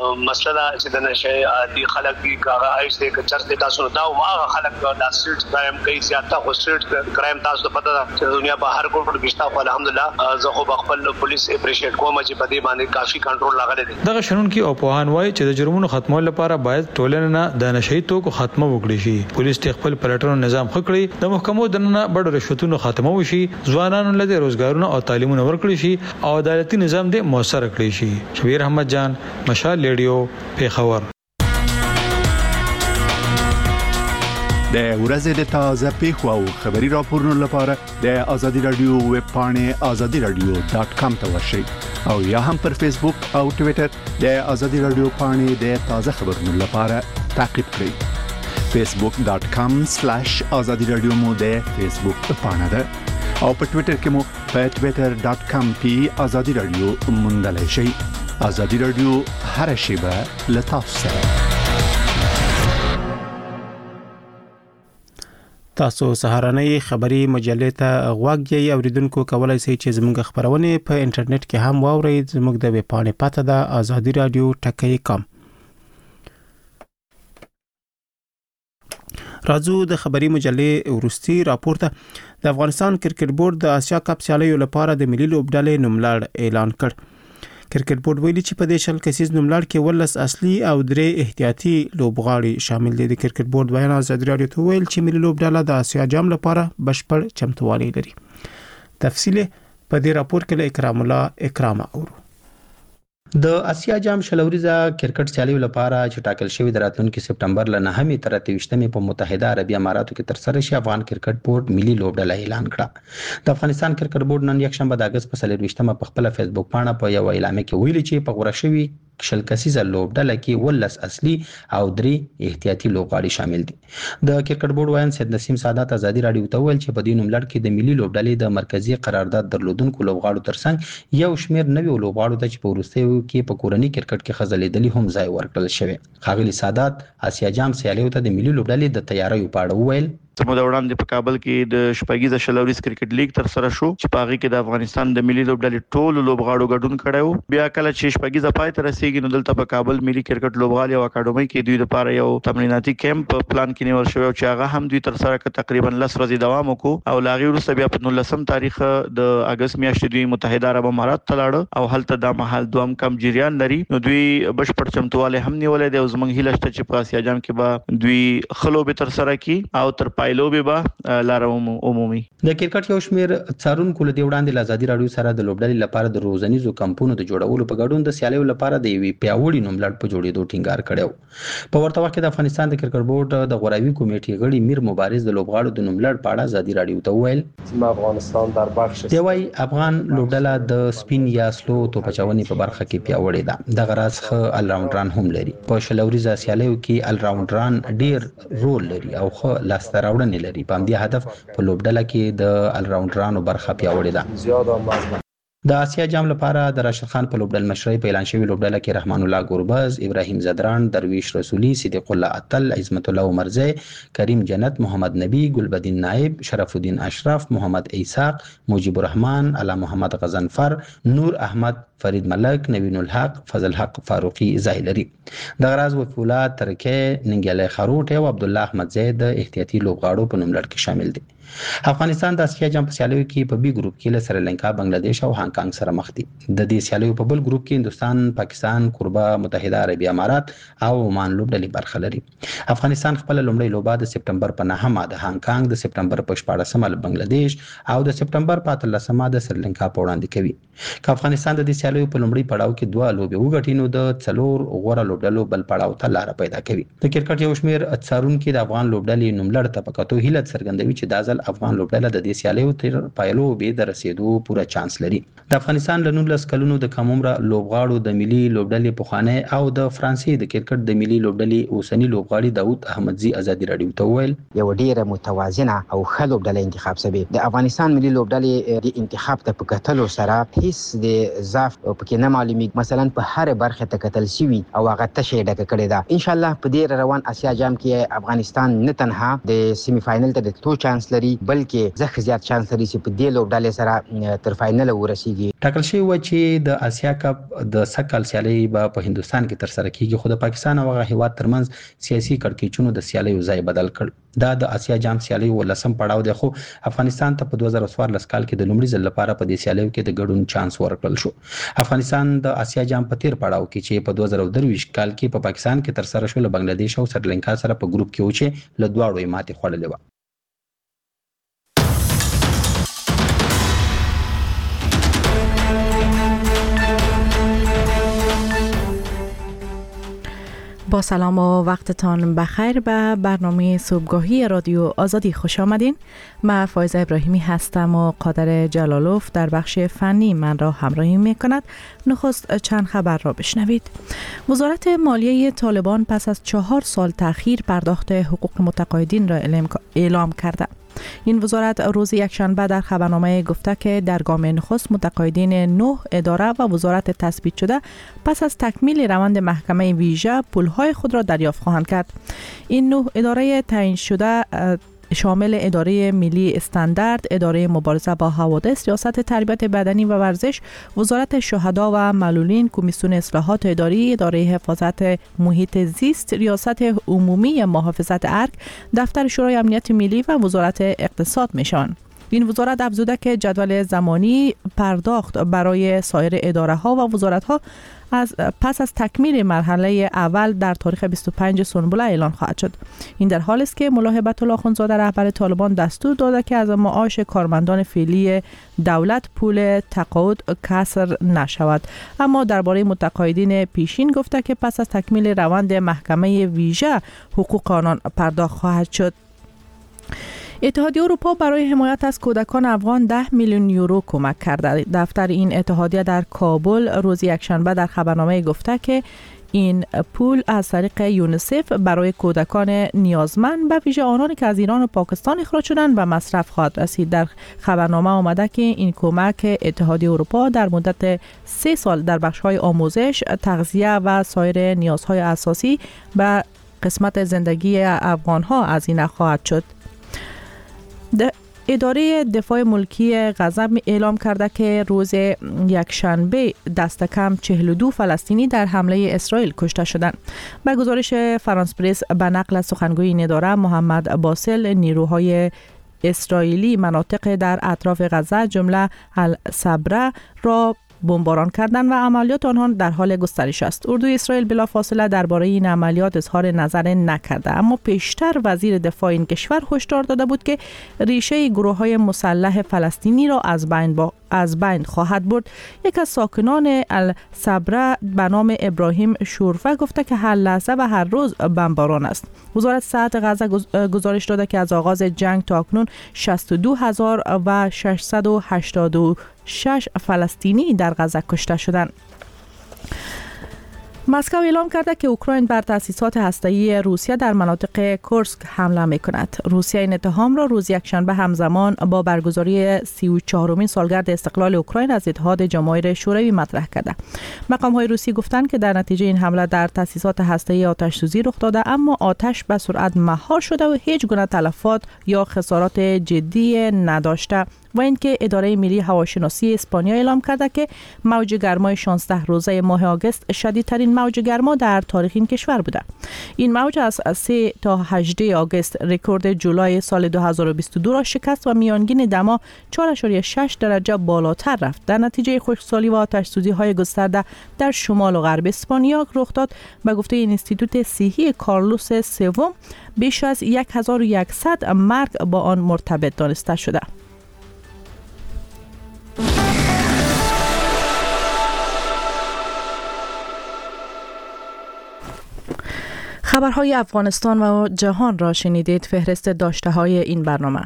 مسله دا چې د نشه دي خلک دي هغه ایس دې چرته تاسو دا او هغه خلک دا سټ کرایم کوي زیاته خو سټ کرایم تاسو پته ده چې دنیا په هر ګوټ بشتا خو الحمدلله زه خو خپل پولیس اپریشیټ کوم چې په دې باندې کافي کنټرول لاغله دي. دغه شنونکو او پوهان وایي چې د جرمونو ختمولو لپاره باید ټولنه نه د نشئی توکو خاتمه وکړي شي. پولیس خپل پلټنو نظام خکړي د محکمو دننه بډو رشوتونو خاتمه وشي، ځوانانو له روزګارونو او تعلیمونو ورکړي شي او عدالتي نظام دې موثر کړي شي. شبیر احمد جان، مشال ریډیو، پیښور. د ورځې د تازه پیښو او خبري راپورونو لپاره د ازادي رادیو ویب پاڼې ازادي رادیو ډاٹ کام ته ورشئ او یا هم پر فیسبوک او ټوئیټر د ازادي رادیو پاڼې د تازه خبرونو لپاره تعقیب کړئ. فیسبوک ډاٹ کام سلیش ازادي رادیو مو د فیسبوک پاڼه ده او په ټوئیټر کې مو په ټوئیټر ډاٹ کام کې ازادي رادیو موندلای شئ. ازادي رادیو هر شیبه له تاسو سره. تاسو سهارنۍ خبری مجلې ته غوږ یې اوریدونکو کولای شئ چې زموږ خبرونه په انټرنیټ کې هم واورئ. زموږ د ویب پاڼې پته ده ازادي رادیو ټکی کام. راځو د خبری مجلې ورستي راپورته. د افغانستان کرکټ بورډ د اسیا کپ سیالیو لپاره د ملي لوبډلې نوملړ اعلان کړ. کرکټ بورډ ویلي چې په دې شل کسیز نوملړ کې ولس اصلي او درې احتیاطي لوبغاړي شامل دي. د کرکټ بورډ بیان ازادي رادیو ته ویل چې ملي لوبډله د اسیا جام لپاره بشپړ چمتووالی لري. تفصیل په دې راپور کې له اکرام الله اکرام اورو. د اسیا جام شلوريزه کرکټ سیالیو لپاره چې ټاکل شوی د راتلونکي سپټمبر ل نهمې تر اتهشتمې په متحده عربي اماراتو کې تر سره شي، افغان کرکټ بورډ ملي لوبډله اعلان کړه. د افغانستان کرکټ بورډ نن یکشنبه د اگست په څلرویشتمه په خپل فیسبوک پاڼه په یو اعلان کې ویلي چې په غوړه شوی شل کسیزه لوبډله کې ولس اصلي او درې احتیاطي لوبغاړي شامل دي. د کرکټ بورډ وایي سید نسیم سادات ازادي رادیو ته ویل چې په دې نوملړ کې د ملي لوبډلې د مرکزی قرارداد درلودونکو لوبغاړو ترڅنګ یو شمیر نوي لوبغاړو ته چې په وروستیو کې په کورنۍ کرکټ کې خزلېدلي هم ځای ورکړل شوی. ښاغلي سادات اسیا جام سیالیو ته د ملي لوبډلې د تیاریو په اړه وویل. زموږ د وړاندې په کابل کې د شپږیزه شلوریز کرکټ لیګ تر سره شو چې په هغه کې د افغانستان د ملي لوبډلې ټول لوبغاړو ګډون کړی وو. بیا کله چې شپږیزه پای ته رسیدي نو دلته په کابل ملي کرکټ لوبغاړي او اکاډمي کې دوی لپاره یو تمریناتي کیمپ په پلان کې نیول شوی چې هغه هم دوی تر سره ک تقریبا لس ورځې دوام وکړو او لاغي وروسته بیا په نولسم تاریخ د اگست میاشتې دوی متحده عرب امارات ته لاړ او هلته د مهال دوام کم جریان لري. نو دوی بشپړ چمتواله هم نیولې دی او زمونږ هیله شته چې په اسیا جام کې به دوی خلو به تر سره کی او تر پایلو به لاره عمومي. د کرکټ یو شمیر څارونکو له دې وړاندې د ازادي رادیو سره د لوبډلې لپاره د روزنیزو کمپونو د جوړولو په ګډون د سیالیو لپاره د یوې پیاوړي نوملړ په جوړېدو ټینګار کړو. په ورته وخت کې د افغانستان د کرکټ بورډ د غوراوي کمیټې غړي میر مبارز د لوبغاړو د نوملړ په اړه ازادي رادیو ته ویل چې افغانستان در بخش دی وايي افغان لوبډله د سپین یا سلو توپچونې په برخه کې پیاوړې ده. د غراس خ ال راونډران هم لري. په شلوريزه سیالیو کې ال راونډران ډیر رول لري او خ لاسته راوړنې لري. په دې هدف په لوبډله کې د ال راونډرانو برخه پیاوړې ده. زیاده مزه د اسیا جام لپاره د راشد خان په لوبډل مشرۍ په اعلان شوی لوبډله کې رحمان الله ګوربز، ابراهیم زدران، درویش رسولی، صدیق الله اتل، عظمت الله عمرزی، کریم جنت، محمد نبی، گلبدین نائب، شرف الدین اشرف، محمد ایساق، مجیب الرحمن، علا محمد غزنفر، نور احمد، فرید ملک، نوین الحق، فضل حق فاروقی ځای لري. د غراز وفولا ترکه ننګیالی خروټ او عبد الله احمد زید احتیاطي لوبغاړو په نوملړ کې شامل دي. افغانستان د اسیا جام په سیالیو کې په بي ګروپ کې له سریلانکا، بنگلاديش او هانګ کانګ سره مخ دي. د دې سیالیو په بل ګروپ کې هندستان، پاکستان، کوربه، متحده عربي امارات او عمان لوبډلې برخه لري. افغانستان خپل لومړی لوبه د سپټمبر په نهمه د هانګ کانګ، د سپټمبر په شپاړسمه له بنگلاديش او د سپټمبر په اتلسمه د سریلانکا په وړاندې کوي. که افغانستان د دې سیالیو په لومړی پړاو کې دوه لوبې وګټي نو د څلور غوړه لوبډلو بل پړاو ته لار پیدا کوي. د کرکټ یو شمیر څارونکو د افغان لوبډلې نوملړ ته په کتو هیله څرګندوي چې د ځل افغان لوبډله د دې سیالیو تر پایلو به د رسیدو پوره چانس لري. د افغانستان له نولس کلونو د کم عمره لوبغاړو د ملي لوبډلې پخوانی او د فرانسې د کرکټ د ملي لوبډلې اوسنی لوبغاړي داوود احمدزي ازادي رادیو ته ویل یو ډیره متوازنه او ښه لوبډله انتخاب شوی. د افغانستان ملي لوبډلې د انتخاب ته په کتلو سره هیڅ د ضعف پکې نه معلومي. مثلا په هر برخه ته کتل شوی او هغه تشه ډکه کړې ده. ان شاء الله په دې روان اسیا جام کې افغانستان نه تنها د سیمی فائنل ته د تو چانس لري لري بلکې زخ زیات چانس لري چې په دې لوبډلې سره تر فائنل ورسیږي. ټاکل شوی و چې د آسیا کپ د سکل سیالي به په هندستان کې تر سره کیږي، خو د پاکستان او هغه هیواد ترمنځ سیاسي کړکېچونو د سیالي ځای بدل کړ. دا د آسیا جام سیالي ولسم پړاو دی، خو افغانستان ته په دوه زره څوارلس کال کې د لومړي ځل لپاره په دې سیالیو کې د ګډون چانس ورکړل شو. افغانستان د آسیا جام په تیر پړاو کې چې په دوه زره درویشت کال کې په پا پاکستان کې تر سره شو له بنگلاديش او سریلانکا سره په ګروپ کې و چې له دواړو یې ماتې خوړلې و. با سلام و وقتتان بخیر به برنامه صبحگاهی رادیو آزادی خوش آمدین. من فایزه ابراهیمی هستم و قادر جلالوف در بخش فنی من را همراهی می کند. نخست چند خبر را بشنوید. وزارت مالیه طالبان پس از چهار سال تأخیر پرداخت حقوق متقاعدین را اعلام کرده. این وزارت روز یکشنبه در خبرنامه گفته که در گام نخست متقاعدین نه اداره و وزارت تثبیت شده پس از تکمیل روند محکمه ویژه پولهای خود را دریافت خواهند کرد. این نه اداره تعیین شده شامل اداره ملی استاندارد، اداره مبارزه با حوادث، ریاست تربیت بدنی و ورزش، وزارت شهدا و معلولین، کمیسیون اصلاحات اداری، اداره حفاظت محیط زیست، ریاست عمومی محافظت ارگ، دفتر شورای امنیت ملی و وزارت اقتصاد میشوند. این وزارت افزوده که جدول زمانی پرداخت برای سایر اداره ها و وزارت ها از پس از تکمیل مرحله اول در تاریخ بیست و پنج سنبله اعلان خواهد شد. این در حالی است که ملا هیبت الله اخوندزاده رهبر طالبان دستور داده که از معاش کارمندان فعلی دولت پول تقاعد کسر نشود. اما درباره متقاعدین پیشین گفته که پس از تکمیل روند محکمه ویژه حقوق آنان پرداخت خواهد شد. اتحادیه اروپا برای حمایت از کودکان افغان ده میلیون یورو کمک کرده. دفتر این اتحادیه در کابل روز یکشنبه در خبرنامه گفته که این پول از طریق یونیسف برای کودکان نیازمند به ویژه آنانی که از ایران و پاکستان اخراج شدند و مصرف خواهد رسید. در خبرنامه آمده که این کمک اتحادیه اروپا در مدت سه سال در بخش‌های آموزش، تغذیه و سایر نیازهای اساسی به قسمت زندگی افغان‌ها هزینه خواهد شد. اداره دفاع ملکی غزه اعلام کرده که روز یکشنبه دست کم چهل و دو فلسطینی در حمله اسرائیل کشته شدند. به گزارش فرانس پرس به نقل از سخنگوی این اداره محمد باسل، نیروهای اسرائیلی مناطق در اطراف غزه جمله الصبره را بمباران کردند و عملیات آنها در حال گسترش است. اردوی اسرائیل بلافاصله درباره این عملیات اظهار نظر نکرده، اما پیشتر وزیر دفاع این کشور هشدار داده بود که ریشه گروه‌های مسلح فلسطینی را از بین با از بین خواهد برد. یک از ساکنان الصبره به نام ابراهیم شورفه گفته که هر لحظه و هر روز بمباران است. وزارت صحت غزه گزارش داده که از آغاز جنگ تا اکنون شصت و دو هزار و ششصد و هشتاد و شش فلسطینی در غزه کشته شدند. مسکو اعلام کرده که اوکراین بر تأسیسات هسته‌ای روسیه در مناطق کورسک حمله می‌کند. روسیه این اتهام را روز یکشنبه همزمان با برگزاری سی و چهارمین سالگرد استقلال اوکراین از اتحاد جماهیر شوروی مطرح کرده. مقام‌های روسی گفتند که در نتیجه این حمله در تأسیسات هسته‌ای آتش‌سوزی رخ داده، اما آتش به سرعت مهار شده و هیچ گونه تلفات یا خسارات جدی نداشته. و اینکه اداره ملی هواشناسی اسپانیا اعلام کرده که موج گرمای شانزده روزه ماه آگوست شدیدترین موج گرما در تاریخ این کشور بوده. این موج از سه تا هجده آگوست رکورد جولای سال دو هزار و بیست و دو را شکست و میانگین دما چهار ممیز شش درجه بالاتر رفت. در نتیجه خشکسالی و آتش‌سوزی های گسترده در شمال و غرب اسپانیا رخ داد. به گفته اینستیتوت صحی کارلوس سوم بیش از هزار و صد مرگ با آن مرتبط دانسته شده. خبرهای افغانستان و جهان را شنیدید. فهرست داشته های این برنامه.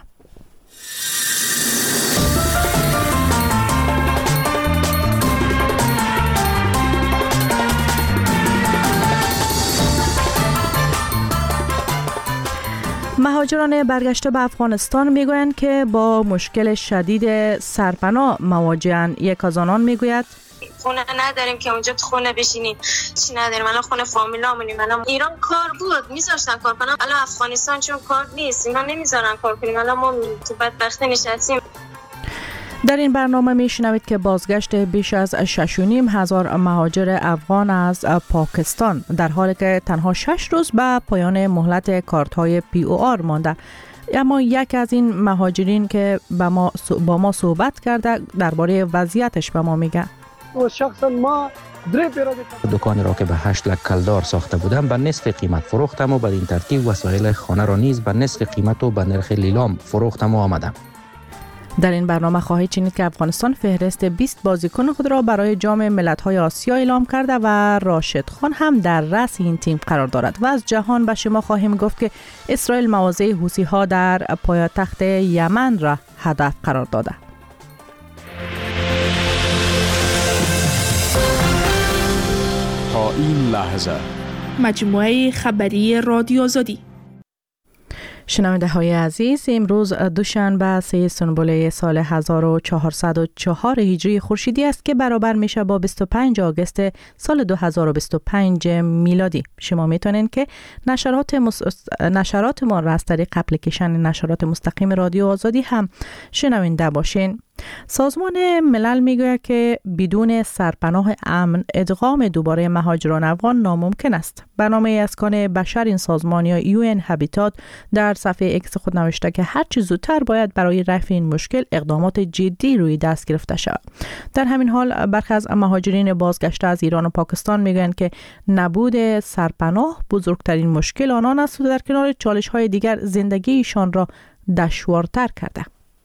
مهاجران برگشته به افغانستان میگویند که با مشکل شدید سرپناه مواجهند. یک از آنان میگوید خونه نداریم که اونجا تو خونه بشینیم، چی نداریم. الان خونه فامیلامونیم. الان ایران کار بود میذاشتن کار کنم، الان افغانستان چون کار نیست اینا نمیذارن کار کنیم. الان ما تو بدبختی نشستیم. در این برنامه میشنوید که بازگشت بیش از شش و نیم هزار مهاجر افغان از پاکستان در حالی که تنها شش روز به پایان مهلت کارت‌های پی او آر مانده. اما یک از این مهاجرین که با ما با ما صحبت کرده درباره وضعیتش به ما میگه. شخصا ما دکانی را که به هشت لک کلدار ساخته بودم به نصف قیمت فروختم و بدین ترتیب وسایل خانه را نیز به نصف قیمت و به نرخ لیلام فروختم و آمدم. در این برنامه خواهید شنید که افغانستان فهرست بیست بازیکن خود را برای جام ملت‌های آسیا اعلام کرده و راشد خان هم در رأس این تیم قرار دارد. و از جهان به شما خواهیم گفت که اسرائیل مواضع حوثی‌ها در پایتخت یمن را هدف قرار داده. تا این لحظه مجموعه خبری رادیو آزادی. شنونده های عزیز، امروز دوشنبه سه سنبله سال هزار و چهارصد و چهار هجری خورشیدی است که برابر میشه با بیست و پنج آگوست سال دو هزار و بیست و پنج میلادی. شما میتونین که نشرات مس... نشرات ما را از طریق اپلیکیشن نشرات مستقیم رادیو آزادی هم شنونده باشین. سازمان ملل میگوید که بدون سرپناه امن ادغام دوباره مهاجران افغان ناممکن است. برنامه اسکان بشر این سازمان یا یو ان هابیتات در صفحه اکس خود نوشته که هر چه زودتر باید برای رفع این مشکل اقدامات جدی روی دست گرفته شود. در همین حال برخی از مهاجرین بازگشته از ایران و پاکستان میگویند که نبود سرپناه بزرگترین مشکل آنان است و در کنار چالش‌های دیگر زندگیشان را دشوارتر کرده.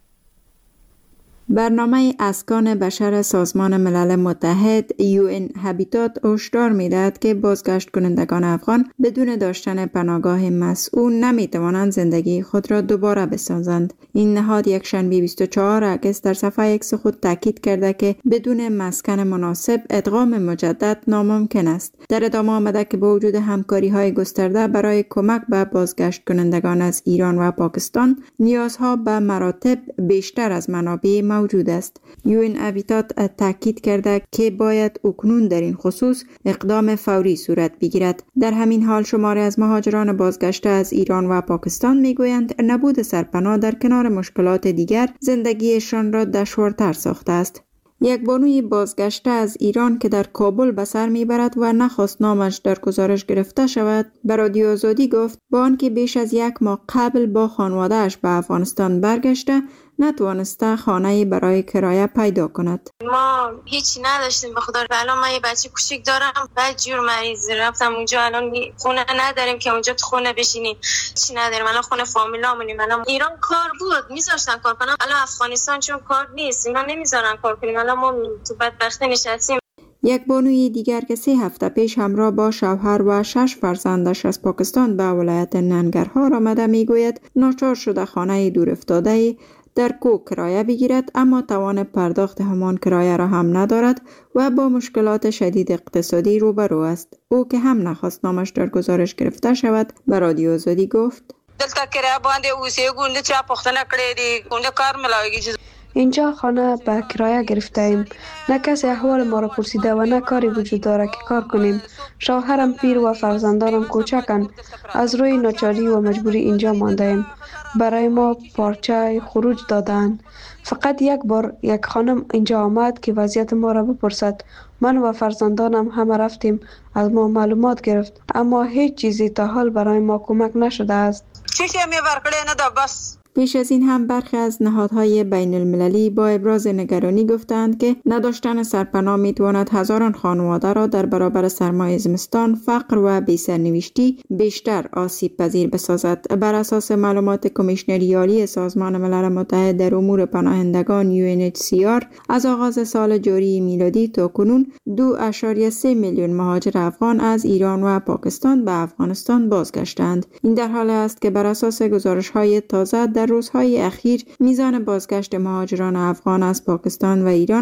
برنامه اسکان بشر سازمان ملل متحد یو ان هابیتات هشدار می‌دهد که بازگشت کنندگان افغان بدون داشتن پناهگاه مسئول نمی‌توانند زندگی خود را دوباره بسازند. این نهاد یک شنبه بیست و چهارم آگوست در صفحه اکس خود تاکید کرده که بدون مسکن مناسب ادغام مجدد ناممکن است. در ادامه آمده که با وجود همکاری‌های گسترده برای کمک به بازگشت کنندگان از ایران و پاکستان، نیازها به مراتب بیشتر از منابع موجود است. یو ان هابیتات تاکید کرده که باید اکنون در این خصوص اقدام فوری صورت بگیرد. در همین حال شماری از مهاجران بازگشته از ایران و پاکستان میگویند نبود سرپناه در کنار مشکلات دیگر زندگیشان را دشوارتر ساخته است. یک بانوی بازگشته از ایران که در کابل به سر میبرد و نخواست نامش در گزارش گرفته شود به رادیو آزادی گفت با آنکه بیش از یک ماه قبل با خانواده‌اش به افغانستان برگشته نتوانسته خانه برای کرایه پیدا کند. ما هیچی نداشتیم به خدا. الان من یه بچه کوچیک دارم، بعد جور مریض رفتم اونجا، الان خونه نداریم که اونجا تو خونه بشینیم، چی نداریم. الان خونه فامیلامونیم. الان ایران کار بود میذاشتن کار کنم، الان افغانستان چون کار نیست اینا نمیذارن کار کنیم. الان ما تو بدبختی نشستیم. یک بانوی دیگر که سه هفته پیش همراه با شوهر و شش فرزندش از پاکستان به ولایت ننگرهار آمده میگوید ناچار شده خانه دور افتاده در کوک کرایه بگیرد، اما توان پرداخت همان کرایه را هم ندارد و با مشکلات شدید اقتصادی روبرو است. او که هم نخواست نامش در گزارش گرفته شود به رادیو آزادی گفت دلته کرایه باندې اوسې ګوند چا پختنه کړې دي ګوند کار ملاويږي. اینجا خانه به کرایه گرفته ایم. نه کسی احوال ما را پرسیده و نه کاری وجود داره که کار کنیم. شوهرم پیر و فرزندانم کوچکن. از روی ناچاری و مجبوری اینجا مانده ایم. برای ما پارچه خروج دادن. فقط یک بار یک خانم اینجا آمد که وضعیت ما را بپرسد. من و فرزندانم همه رفتیم، از ما معلومات گرفت، اما هیچ چیزی تا حال برای ما کمک نشده است. چیزی می ورکړې نه ده بس. پیش از این هم برخی از نهادهای بین المللی با ابراز نگرانی گفتند که نداشتن سرپناه میتواند هزاران خانواده را در برابر سرمای زمستان، فقر و بی‌سرنوشتی بیشتر آسیب پذیر بسازد. بر اساس معلومات کمیشنری عالی سازمان ملل متحد در امور پناهندگان یو ان اچ سی آر از آغاز سال جاری میلادی تا کنون دو اشاریه سه میلیون مهاجر افغان از ایران و پاکستان به افغانستان بازگشتند. این در حال است که بر اساس گزارش‌های تازه در روزهای اخیر میزان بازگشت مهاجران افغان از پاکستان و ایران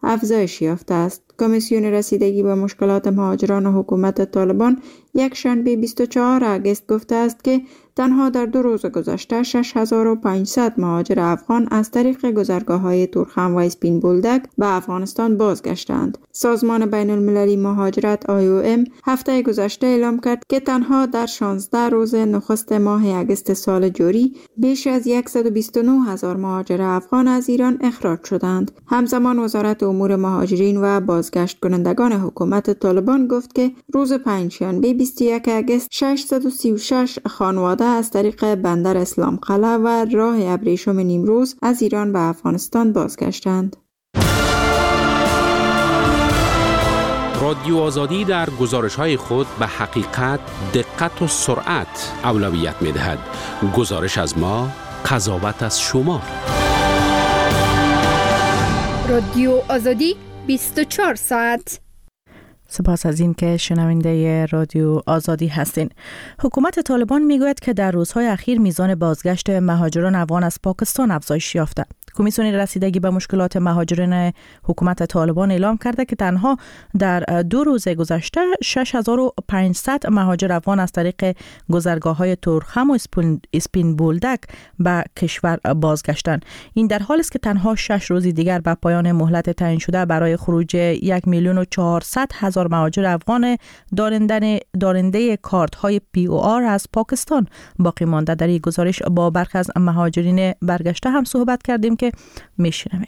افزایش یافته است. کمیسیون رسیدگی به مشکلات مهاجران حکومت طالبان یک شنبه بیست و چهارم اگست گفته است که تنها در دو روز گذشته شش هزار و پانصد مهاجر افغان از طریق گذرگاه‌های تورخم و اسپین بولدک به افغانستان بازگشتند. سازمان بین المللی مهاجرت آی او ام هفته گذشته اعلام کرد که تنها در شانزده روز نخست ماه اگست سال جاری بیش از صد و بیست و نه هزار مهاجر افغان از ایران اخراج شدند. همزمان وزارت امور مهاجرین و بازگشت کنندگان حکومت طالبان گفت که روز پنجشنبه بیست و یک اگست ششصد و سی و شش خانواده از طریق بندر اسلام قلعه و راه ابریشم نیمروز از ایران به افغانستان بازگشتند. رادیو آزادی در گزارش‌های خود به حقیقت، دقت و سرعت اولویت می‌دهد. گزارش از ما، قضاوت از شما. رادیو آزادی بیست و چهار ساعت. سپاس از این که شنونده رادیو آزادی هستین. حکومت طالبان میگوید که در روزهای اخیر میزان بازگشت مهاجران افغان از پاکستان افزایش یافته. کمیسیون رسیدگی به مشکلات مهاجران حکومت طالبان اعلام کرده که تنها در دو روز گذشته شش هزار و پانصد مهاجر افغان از طریق گذرگاه‌های تورخم و اسپین بولدک به کشور بازگشتند. این در حالی است که تنها شش روز دیگر به پایان مهلت تعیین شده برای خروج یک میلیون و چهارصد هزار مهاجر افغان دارنده دارنده کارت‌های پی او آر از پاکستان باقی مانده. در این گزارش با برخی از مهاجرین برگشته هم صحبت کردیم که میشنویم.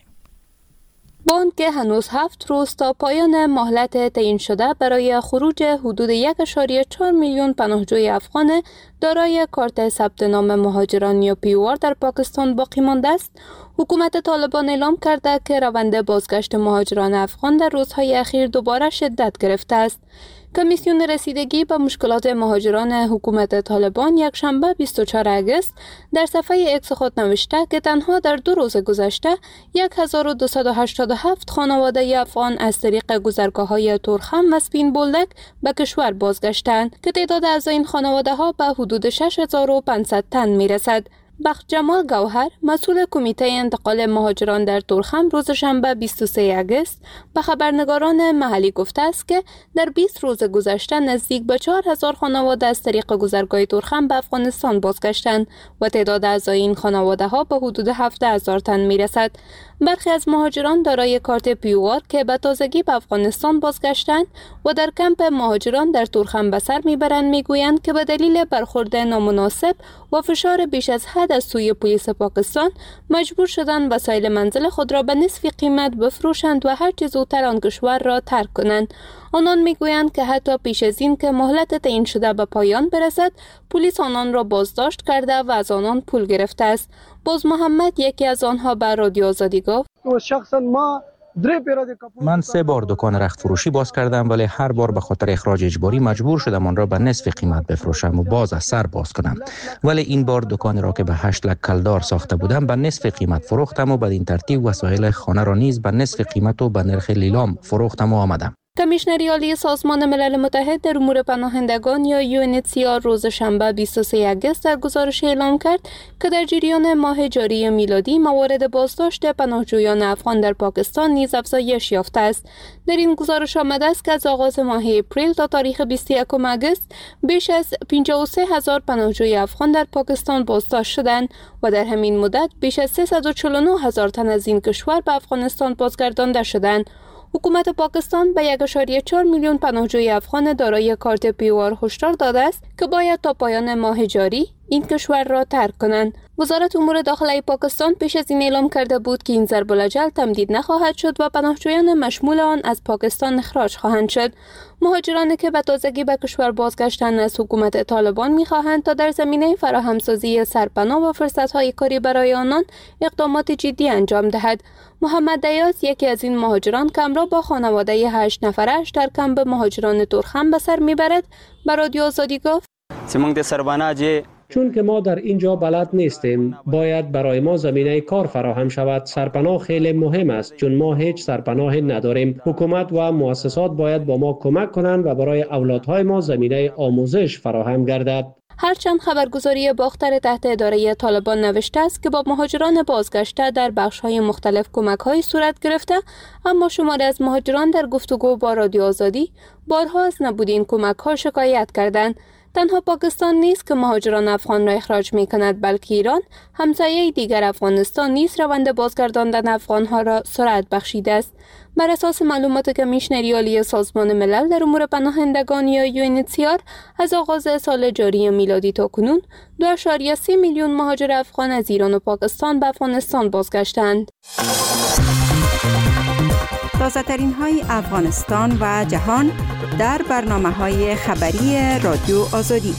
با آنکه هنوز هفت روز تا پایان مهلت تعیین شده برای خروج حدود یک ممیز چهار میلیون پناهجوی افغان دارای کارت ثبت نام مهاجران یا پی او آر در پاکستان باقی مانده است، حکومت طالبان اعلام کرده که روند بازگشت مهاجران افغان در روزهای اخیر دوباره شدت گرفته است. کمیسیون رسیدگی به مشکلات مهاجران حکومت طالبان یک شنبه بیست و چهارم اگست در صفحه اکس خود نوشته که تنها در دو روز گذشته هزار و دویست و هشتاد و هفت خانواده افغان از طریق گذرگاه‌های تورخم و اسپین بولدک به کشور بازگشتند که تعداد اعضای این خانواده ها به حدود شش هزار و پانصد تن میرسد. بخت جمال گوهر، مسئول کمیته انتقال مهاجران در تورخم، روز شنبه بیست و سوم اگست به خبرنگاران محلی گفته است که در بیست روز گذشته نزدیک به چهار هزار خانواده از طریق گذرگاه تورخم به افغانستان بازگشتند و تعداد اعضای این خانواده ها به حدود هفده هزار تن میرسد. برخی از مهاجران دارای کارت پی او آر که به تازگی به افغانستان بازگشتند و در کمپ مهاجران در تورخم به سر میبرند میگویند که به دلیل برخورد نامناسب و فشار بیش از حد از سوی پلیس پاکستان مجبور شدند وسایل منزل خود را به نصف قیمت بفروشند و هر چه زودتر آن کشور را ترک کنند. آنان میگویند که حتی پیش از این که مهلت تعیین شده به پایان برسد، پلیس آنان را بازداشت کرده و از آنان پول گرفته است. باز محمد، یکی از آنها، به رادیو آزادی گفت: شخصا ما من سه بار دکان رخت فروشی باز کردم، ولی هر بار به خاطر اخراج اجباری مجبور شدم آن را به نصف قیمت بفروشم و باز از سر باز کنم. ولی این بار دکان را که به هشت لک کلدار ساخته بودم به نصف قیمت فروختم و بدین ترتیب وسایل خانه را نیز به نصف قیمت و به نرخ لیلام فروختم و آمدم. کمیشنری عالی سازمان ملل متحد در امور پناهندگان یا یو ان اچ سی آر روز شنبه بیست و سوم اگست در گزارش اعلام کرد که در جریان ماه جاری میلادی موارد بازداشت پناهجویان افغان در پاکستان نیز افزایش یافته است. در این گزارش آمده است که از آغاز ماه اپریل تا تاریخ بیست و یکم اگست بیش از پنجاه و سه هزار پناهجوی افغان در پاکستان بازداشت شدند و در همین مدت بیش از سیصد و چهل و نه هزار تن از این کشور به افغانستان بازگردانده شدند. حکومت پاکستان به یک ممیز چهار میلیون پناهجوی افغان دارای کارت پی او آر هشدار داده است که باید تا پایان ماه جاری این کشور را ترک کنند. وزارت امور داخلی پاکستان پیش از این اعلام کرده بود که این ضرب الاجل تمدید نخواهد شد و پناهجویان مشمول آن از پاکستان اخراج خواهند شد. مهاجرانی که به تازگی به کشور بازگشتند از حکومت طالبان می‌خواهند تا در زمینه فراهمسازی سرپناه و فرصت‌های کاری برای آنان اقدامات جدی انجام دهد. محمد دیاز، یکی از این مهاجران که همراه با خانواده هشت نفرش در کمپ مهاجران تورخم به سر میبرد، به رادیو آزادی گفت: چون که ما در اینجا بلد نیستیم، باید برای ما زمینه کار فراهم شود. سرپناه خیلی مهم است چون ما هیچ سرپناهی نداریم. حکومت و مؤسسات باید با ما کمک کنند و برای اولادهای ما زمینه آموزش فراهم گردد. هرچند خبرگزاری باختر تحت اداره طالبان نوشته است که با مهاجران بازگشته در بخش‌های مختلف کمک‌های صورت گرفته، اما شماری از مهاجران در گفتگو با رادیو آزادی بارها از نبود این کمک‌ها شکایت کردند. تنها پاکستان نیست که مهاجران افغان را اخراج می کند، بلکه ایران همسایه دیگر افغانستان نیز روند بازگرداندن افغانها را سرعت بخشیده است. بر اساس معلومات کمیشنری عالی سازمان ملل در امور پناهندگان یا یو ان اچ سی آر از آغاز سال جاری میلادی تا کنون دو ممیز سه میلیون مهاجر افغان از ایران و پاکستان به افغانستان بازگشتند. تازه ترین های افغانستان و جهان در برنامه های خبری رادیو آزادی.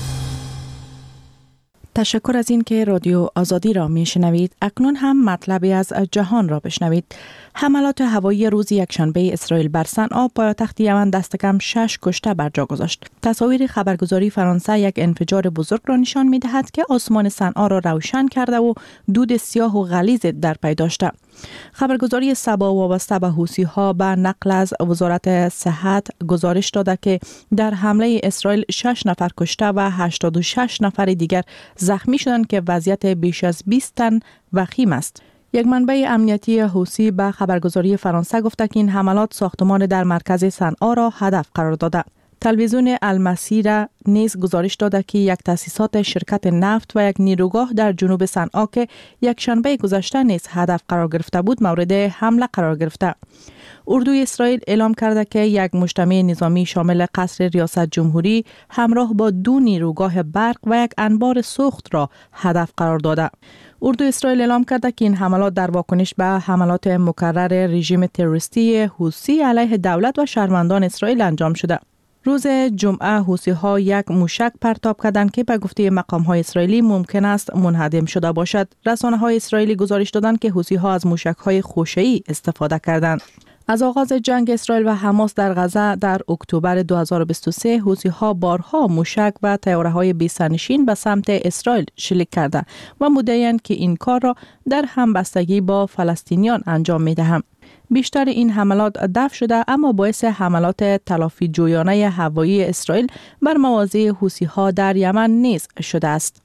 تشکر از این که رادیو آزادی را می شنوید. اکنون هم مطلبی از جهان را بشنوید. حملات هوایی روز یکشنبه اسرائیل بر صنعا پایتخت یمن دست کم شش کشته بر جا گذاشت. تصاویر خبرگزاری فرانسه یک انفجار بزرگ را نشان می دهد که آسمان صنعا را روشن کرده و دود سیاه و غلیظ در پی داشته. خبرگزاری سبا وابسته به حوثی‌ها به نقل از وزارت صحت گزارش داده که در حمله اسرائیل شش نفر کشته و هشتاد و شش نفر دیگر زخمی شدند که وضعیت بیش از بیست تن وخیم است. یک منبع امنیتی حوثی به خبرگزاری فرانسه گفته که این حملات ساختمان در مرکز صنعا را هدف قرار داده. تلویزیون المسیر نیز گزارش داده که یک تأسیسات شرکت نفت و یک نیروگاه در جنوب صنعا که یک شنبه گذشته نیز هدف قرار گرفته بود مورد حمله قرار گرفته. اردوی اسرائیل اعلام کرده که یک مجتمع نظامی شامل قصر ریاست جمهوری همراه با دو نیروگاه برق و یک انبار سوخت را هدف قرار داده. اردو اسرائیل اعلام کرده که این حملات در واکنش به حملات مکرر رژیم تروریستی حوثی علیه دولت و شهروندان اسرائیل انجام شده. روز جمعه حوثی‌ها یک موشک پرتاب کردند که به گفته مقام‌های اسرائیلی ممکن است منهدم شده باشد. رسانه‌های اسرائیلی گزارش دادند که حوثی‌ها از موشک‌های خوشه‌ای استفاده کردند. از آغاز جنگ اسرائیل و حماس در غزه در اکتبر دو هزار و بیست و سه حوثی‌ها بارها موشک و طیاره‌های بی‌سرنشین به سمت اسرائیل شلیک کرده و مدعی‌اند که این کار را در همبستگی با فلسطینیان انجام می‌دهند. بیشتر این حملات دفع شده اما باعث حملات تلافی جویانه هوایی اسرائیل بر مواضع حوثی‌ها در یمن نیز شده است.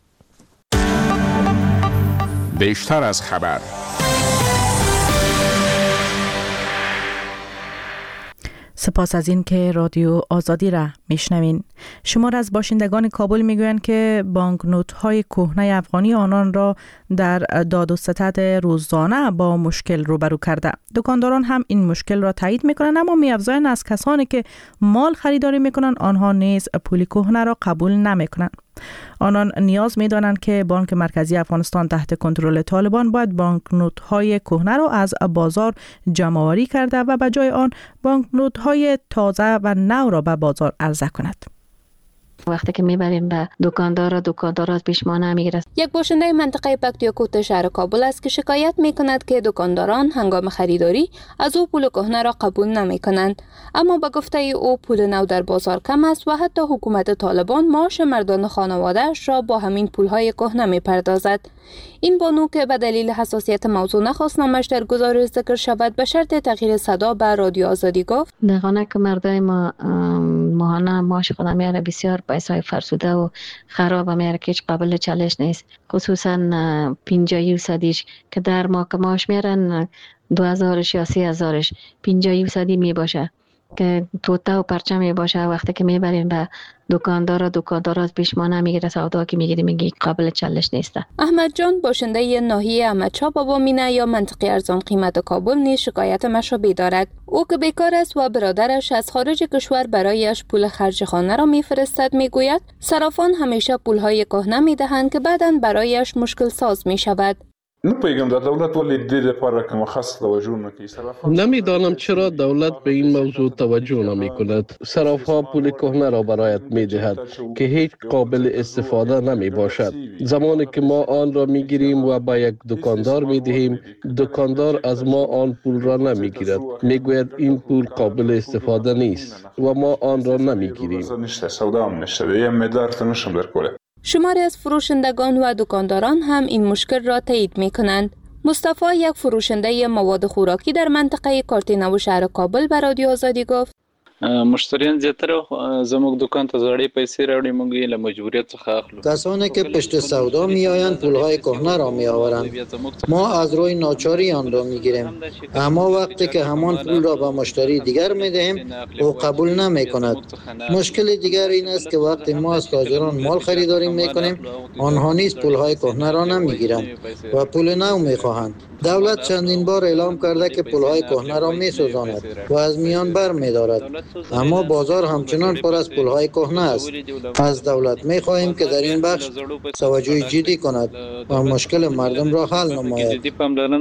بیشتر از خبر. سپاس از این که رادیو آزادی را میشنوین. شمار از باشندگان کابل میگویند که بانکنوت‌های کهنه افغانی آنان را در داد و ستد روزانه با مشکل روبرو کرده. دکانداران هم این مشکل را تایید میکنند اما می‌افزایند از کسانی که مال خریداری میکنند آنها نیز پول کهنه را قبول نمیکنند. آنان نیاز می‌دانند که بانک مرکزی افغانستان تحت کنترل طالبان باید بانکنوت‌های کهنه را از بازار جمع‌آوری کرده و به جای آن بانکنوت‌های تازه و نو را به بازار عرضه کند. وقتی که میبریم به دکاندار، دکاندار از پیش ما نمیگیره. یک باشنده منطقه پکتیاکوت شهر کابل است که شکایت میکند که دکانداران هنگام خریداری از او پول کهنه را قبول نمیکنند، اما به گفته او پول نو در بازار کم است و حتی حکومت طالبان معاش مردان خانواده‌اش را با همین پولهای کهنه میپردازد. این بانو که به دلیل حساسیت موضوع نخواست نامش در گزارش ذکر شود به شرط تغییر صدا به رادیو آزادی گفت دقیقاً که مردای ما ماهانه معاش خودم میاره بسیار پیسای فرسوده و خراب میاره که هیچ قابل چالش نیست، خصوصا پنجاه درصدیش که در ما که معاش میارن دو هزارش یا سه هزارش پنجاه درصدی می باشه که توته و پرچم می باشه. وقتی که میبریم به دکاندار، دکاندار از پیش ما نمیگیره، سودا که میگیری میگی قابل چالش نیسته. احمد جان باشنده ناحیه احمدشاه بابا مینه یا منطقه ارزان قیمت کابل نیز شکایت مشابه دارد. او که بیکار است و برادرش از خارج کشور برایش پول خرج خانه را میفرستد میگوید صرافان همیشه پولهای کهنه میدهند که بعداً برایش مشکل ساز میشود. نمیدانم چرا دولت به این موضوع توجه نمی کند. صراف‌ها پول کهنه را برایت می دهد که هیچ قابل استفاده نمی باشد. زمانی که ما آن را می گیریم و با یک دکاندار می دهیم، دکاندار از ما آن پول را نمی گیرد. می گوید این پول قابل استفاده نیست و ما آن را نمی گیریم. شماری از فروشندگان و دکانداران هم این مشکل را تایید می کنند. مصطفی یک فروشنده مواد خوراکی در منطقه کارتینو شهر کابل به رادیو آزادی گفت مشتریان زیاتره زموږ دکان ته زړې پیسې راوړي، موږ یې له مجبوریت څخه اخلو. کسانی که پشت سودا میآیند پولهای کهنه را میآورند. ما از روی ناچاری آن را میگیریم، اما وقتی که همان پول را به مشتری دیگر میدهیم او قبول نمیکند. مشکل دیگر این است که وقتی ما از تاجران مال خریداری میکنیم آنها نیز پولهای کهنه را نمیگیرند و پول نو میخواهند. دولت چندین بار اعلام کرده که پولهای کهنه را میسوزاند و از میان بر میدارد، اما بازار همچنان پر از پولهای کهنه است. از دولت میخواهیم که در این بخش توجه جدی کند و مشکل مردم را حل نماید.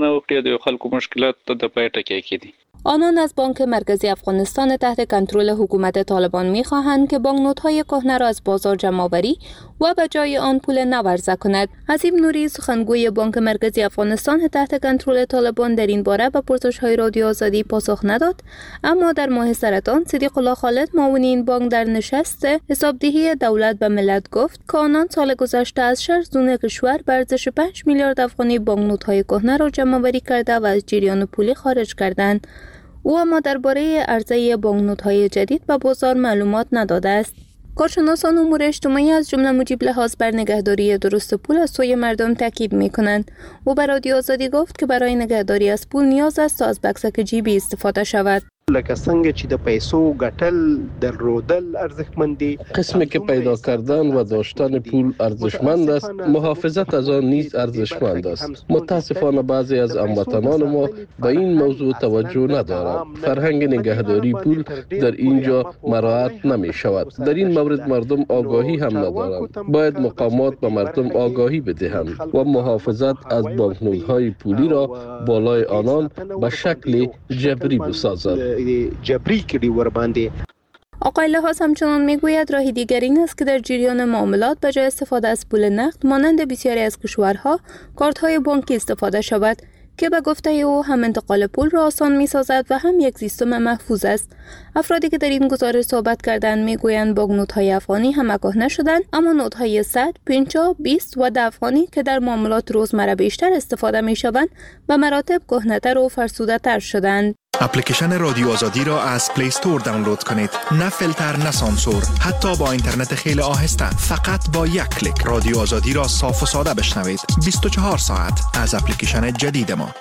آنان از بانک مرکزی افغانستان تحت کنترل حکومت طالبان می‌خواهند که بانک‌نوت‌های کهنه را از بازار جمع‌آوری و به جای آن پول نو عرضه کند. عظیم نوری سخنگوی بانک مرکزی افغانستان تحت کنترل طالبان در این باره به پرسش‌های رادیو آزادی پاسخ نداد، اما در ماه سرطان صدیق الله خالد معاون این بانک در نشست حسابدهی دولت به ملت گفت که آنان سال گذشته از شش زون کشور به ارزش پنج میلیارد افغانی بانک‌نوت‌های کهنه را جمع‌آوری کرده و از جریان پولی خارج کردند. او اما درباره عرضه بانک‌نوت‌های جدید به بازار معلومات نداده است. کارشناسان امور اجتماعی از جمله موجب لحاظ بر نگهداری درست پول از سوی مردم تاکید می‌کنند. او به رادیو آزادی گفت که برای نگهداری از پول نیاز است تا از بکسک جیبی استفاده شود. لکه څنګه چې د پیسو ګټل درلودل ارزښتمندي، قسمی که پیدا کردن و داشتن پول ارزشمند است، محافظت از آن نیز ارزشمند است. متاسفانه بعضی از هموطنان ما به این موضوع توجه ندارند. فرهنگ نگهداری پول در اینجا مراعات نمی شود. در این مورد مردم آگاهی هم ندارند. باید مقامات به مردم آگاهی بدهند و محافظت از بانک‌نوت‌های پولی را بالای آنان به شکل جبری بسازند. جبری کړي ور باندې. آقای لحاظ همچنان میگوید راه دیگر این است که در جریان معاملات به جای استفاده از پول نقد مانند بسیاری از کشورها کارت‌های بانکی استفاده شود که به گفته او هم انتقال پول را آسان می سازد و هم یک سیستم محفوظ است. افرادی که در این گزارش صحبت کردند میگویند بانک‌نوت‌های افغانی هم کهنه شدند، اما نوت‌های صد، پنجاه، بیست و ده افغانی که در معاملات روزمره بیشتر استفاده می‌شوند به مراتب کهنه‌تر و فرسوده‌تر شدند. اپلیکیشن رادیو آزادی را از پلی استور دانلود کنید. نه فیلتر نه سانسور، حتی با اینترنت خیلی آهسته. فقط با یک کلیک رادیو آزادی را صاف و ساده بشنوید. بیست و چهار ساعت از اپلیکیشن جدید ما.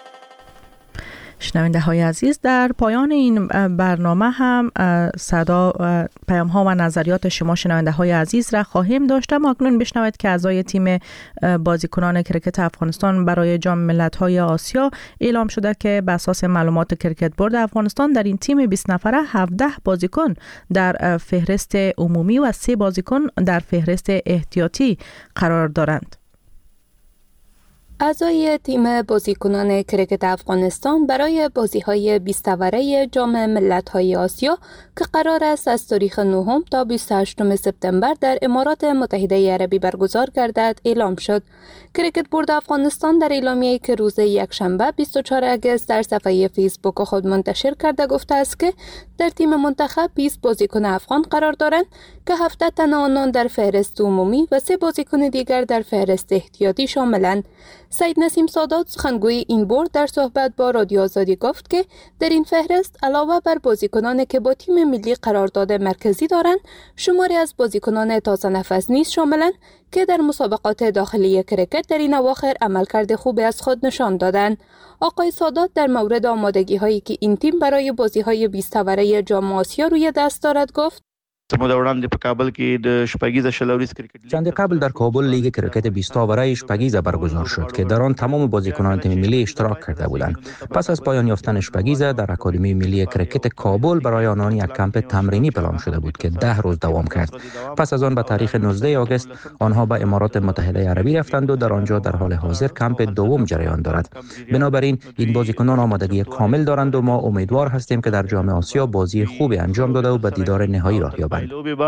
شنونده های عزیز، در پایان این برنامه هم صدا پیام ها و نظریات شما شنونده های عزیز را خواهیم داشت. اما اکنون بشنوید که اعضای تیم بازیکنان کرکت افغانستان برای جام ملت‌های آسیا اعلام شده که بر اساس معلومات کرکت بورد افغانستان در این تیم بیست نفره هفده بازیکن در فهرست عمومی و سه بازیکن در فهرست احتیاطی قرار دارند. اعضای تیم بازیکنان کرکت افغانستان برای بازی‌های بیست نفره جام ملت‌های آسیا که قرار است از تاریخ نهم تا بیست و هشتم سپتامبر در امارات متحده عربی برگزار گردد اعلام شد. کرکت بورد افغانستان در اعلامیه‌ای که روز یکشنبه بیست و چهارم آگوست در صفحه فیسبوک خود منتشر کرده گفته است که در تیم منتخب بیست بازیکن افغان قرار دارند که هفده تن آنان در فهرست عمومی و سه بازیکن دیگر در فهرست احتیاطی شاملند. سید نسیم سادات سخنگوی این بورد در صحبت با رادیو آزادی گفت که در این فهرست علاوه بر بازیکنانی که با تیم ملی قرارداد مرکزی دارند، شماری از بازیکنان تازه نفس نیز شاملند که در مسابقات داخلی کرکت در این اواخر عملکرد خوبی از خود نشان دادند. آقای سادات در مورد آمادگی هایی که این تیم برای بازی های بیست نفره جام آسیا روی دست دارد گفت: چند قبل در کابل لیگ کرکت بیست نفره شپگیزه برگزار شد که در آن تمام بازیکنان تیم ملی اشتراک کرده بودند. پس از پایان یافتن شپگیزه در اکادمی ملی کرکت کابل برای آنان یک کمپ تمرینی پلان شده بود که ده روز دوام کرد. پس از آن به تاریخ نوزدهم آگوست آنها به امارات متحده عربی رفتند و در آنجا در حال حاضر کمپ دوم جریان دارد. بنابراین این بازیکنان آمادگی کامل دارند و ما امیدوار هستیم که در جام آسیا بازی خوبی انجام داده و به دیدار نهایی راه یابند.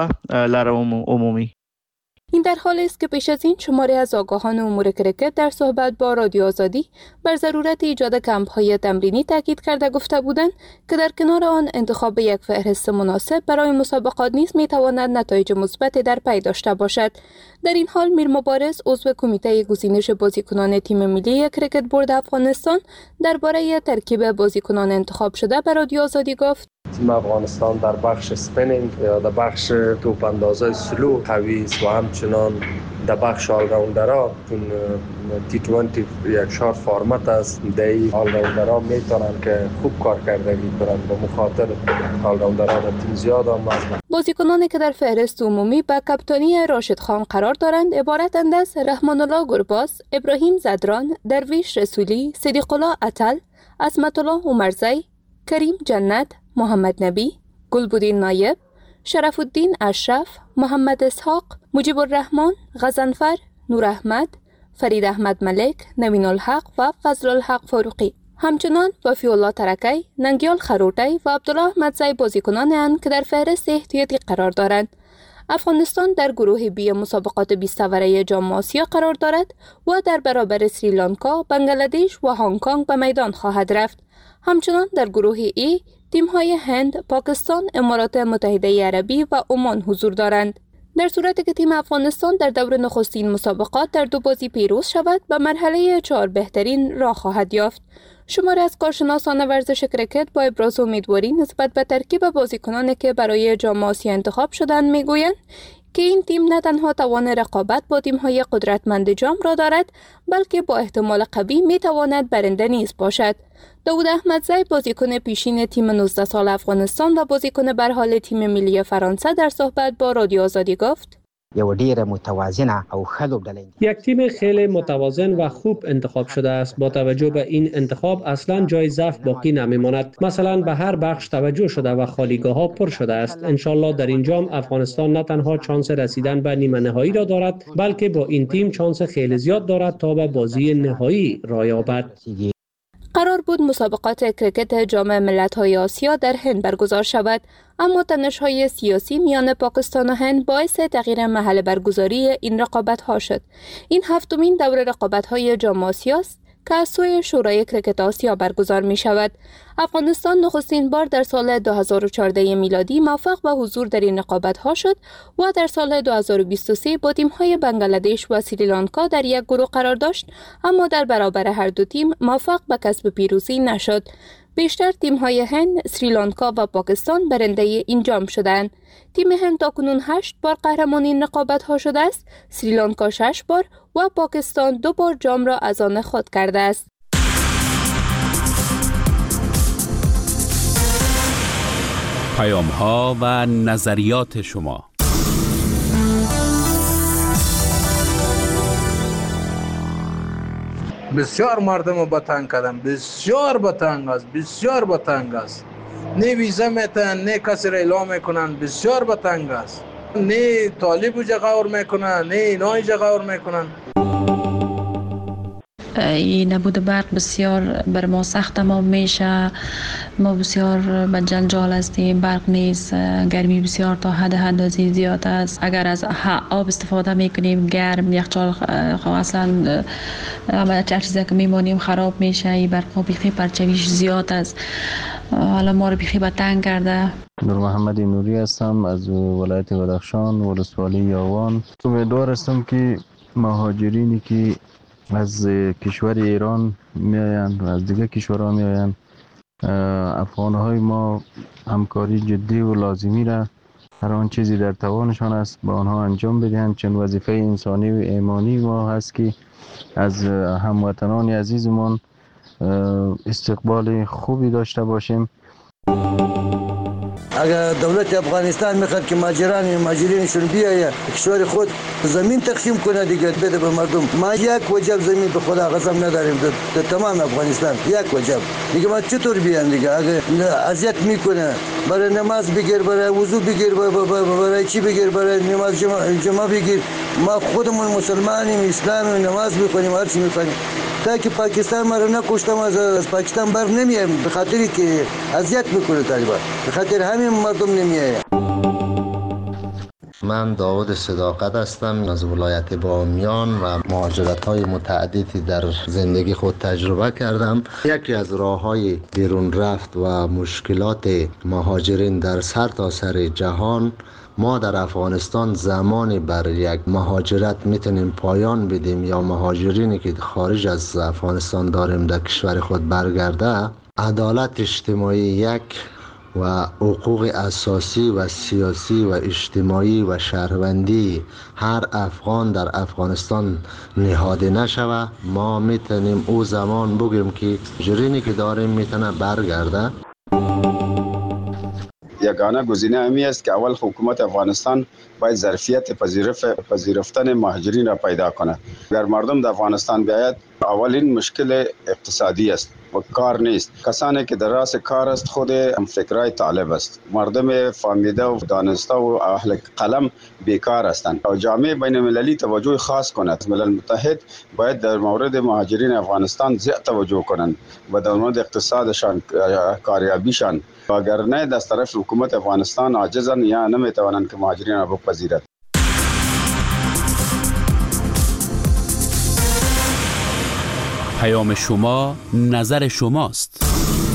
این در حالی است که پیش از این شماری از آگاهان امور کرکت در صحبت با رادیو آزادی بر ضرورت ایجاد کمپ‌های تمرینی تاکید کرده گفته بودند که در کنار آن انتخاب یک فهرست مناسب برای مسابقات نیز می‌تواند نتایج مثبت در پی داشته باشد. در این حال میر مبارز عضو کمیته گزینش بازیکنان تیم ملی کرکت بورد افغانستان درباره ترکیب بازیکنان انتخاب شده به رادیو آزادی گفت: تیم افغانستان در بخش سپینینگ یا در بخش توپ اندازی سلو قوی است و همچنان در بخش آلراوندرها چون تی بیست یک شارت فرمت است، در آلراوندرها میتونن که خوب کار کردگی کنند و مخاطر آلراوندرها در تیم زیاد آمد. بازیکنانی که در فهرست عمومی به کاپیتانی راشد خان قرار دارند عبارتند از رحمان الله گرباز، ابراهیم زدران، درویش رسولی، صدیق الله عطل، عصمت الله عمرزی، کریم جنت، محمد نبی، گلبدین نایب، شرف الدین اشرف، محمد اسحاق، مجیب الرحمن، غضنفر، نور احمد، فرید احمد ملک، نوین الحق و فضل الحق فاروقی. همچنان وفی الله ترکی، ننگیال خروٹی و عبدالله احمدزی بازیکنانی اند که در فهرست احتیاطی قرار دارند. افغانستان در گروه بی مسابقات بیست اوره جام آسیا قرار دارد و در برابر سریلانکا، بنگلادش و هنگ کنگ به میدان خواهد رفت. همچنان در گروه ای تیم‌های هند، پاکستان، امارات متحده عربی و عمان حضور دارند. در صورتی که تیم افغانستان در دور نخستین مسابقات در دو بازی پیروز شود، به مرحله چهار بهترین راه خواهد یافت. شماری از کارشناسان ورزش کرکت با ابراز امیدواری نسبت به ترکیب بازیکنانی که برای جام آسیا انتخاب شدند میگویند که این تیم نه تنها توان رقابت با تیم‌های قدرتمند جام را دارد، بلکه با احتمال قوی میتواند برنده نیز باشد. داود احمدزی بازیکن پیشین تیم نوزده سال افغانستان و بازیکن به هر حال تیم ملی فرانسه در صحبت با رادیو آزادی گفت: یک تیم خیلی متوازن و خوب انتخاب شده است. با توجه به این انتخاب اصلا جای ضعف باقی نمیماند. مثلا به هر بخش توجه شده و خالیگاه ها پر شده است. انشالله در این جام افغانستان نه تنها چانس رسیدن به نیمه نهایی را دارد، بلکه با این تیم چانس خیلی زیاد دارد تا به بازی نهایی را یابد. قرار بود مسابقات کرکت جام ملت‌های آسیا در هند برگزار شود، اما تنش‌های سیاسی میان پاکستان و هند باعث تغییر محل برگزاری این رقابت‌ها شد. این هفتمین دور رقابت‌های جام آسیا است که از سوی شورای کرکت آسیا برگزار می شود. افغانستان نخستین بار در سال دو هزار و چهارده میلادی موفق به حضور در این رقابت‌ها شد و در سال دو هزار و بیست و سه با تیم‌های بنگلادش و سریلانکا در یک گروه قرار داشت، اما در برابر هر دو تیم موفق به کسب پیروزی نشد. بیشتر تیم‌های هند، سریلانکا و پاکستان برنده این جام شدند. تیم هند تاکنون هشت بار قهرمان این رقابت‌ها شده است، سریلانکا شش بار و پاکستان دو بار جام را از آن خود کرده است. پیام‌ها و نظریات شما. بسیار مردم رو بتنگ کردن، بسیار بتنگ است، بسیار بتنگ است. نه ویزا میتن، نه کسی را اعلام میکنن، بسیار بتنگ است. نه طالب جا غور میکنن، نه اینای جا غور میکنن. این نبود برق بسیار بر ما سخت ما میشه. ما بسیار به جنجال هستیم. برق نیست، گرمی بسیار تا حد حدازی زیاد است. اگر از آب استفاده میکنیم گرم، یخچال اصلا هر چیزی که میمونیم خراب میشه. این برق بیخی پرچویش زیاد است. حالا ما رو بیخی به تنگ کرده. نور محمد نوری هستم از ولایت بدخشان، ولسوالی یاوان. امیدوار هستم که مهاجرینی که از کشور ایران میآیند و از دیگه کشورها میآیند، افغانهای ما همکاری جدی و لازمی را هر آن چیزی در توانشان است با آنها انجام بدهند، چون وظیفه انسانی و ایمانی ما هست که از هموطنان عزیزمان استقبال خوبی داشته باشیم. اگر دولت افغانستان میخواد که ماجران ماجرینشون بیاید کشور خود زمین تقسیم کنه دیگه بده به مردم. ما یک وجب زمین به خدا قسم نداریم در تمام افغانستان، یک وجب دیگه. ما چطور بیان دیگه؟ اگر اذیت میکنه برای نماز بگیر، برای وضو بگیر، برای چی بگیر، برای نماز جمعه, جمعه بگیر. ما خودمون مسلمانیم، اسلام نماز میکنیم، هر چی میکنیم. تا که پاکستان ما رو نکشتم از پاکستان بر نمیایم به خاطری که اذیت میکنه طالبان، به خاطر همین مردم نمیایم. من داود صداقت هستم از ولایت بامیان و مهاجرت‌های متعددی در زندگی خود تجربه کردم. یکی از راه‌های بیرون رفت و مشکلات مهاجرین در سرتاسر جهان، ما در افغانستان زمانی بر یک مهاجرت میتونیم پایان بدیم یا مهاجرینی که خارج از افغانستان داریم در کشور خود برگرده، عدالت اجتماعی یک و حقوق اساسی و سیاسی و اجتماعی و شهروندی هر افغان در افغانستان نهاده نشوه، ما میتونیم او زمان بگیم که جرینی که داریم میتونه برگرده. یگانه گزینه امی است که اول حکومت افغانستان باید ظرفیت پذیرف پذیرفتن مهاجرین را پیدا کند. اگر مردم در افغانستان بیاید، اولین مشکل اقتصادی است و کار نیست. کسانی که در راس کار است خود هم فکرای طالب است. مردم فهمیده و دانسته و اهل قلم بیکار هستند. و جامعه بین المللی توجه خاص کند. ملل متحد باید در مورد مهاجرین افغانستان زیاد توجه کنند و در مورد اقتصادشان، کاریابیشان. اگر نه از طرف حکومت افغانستان عاجزند یا نمیتوانند که مهاجرین را بپذیرد. پیام شما نظر شماست.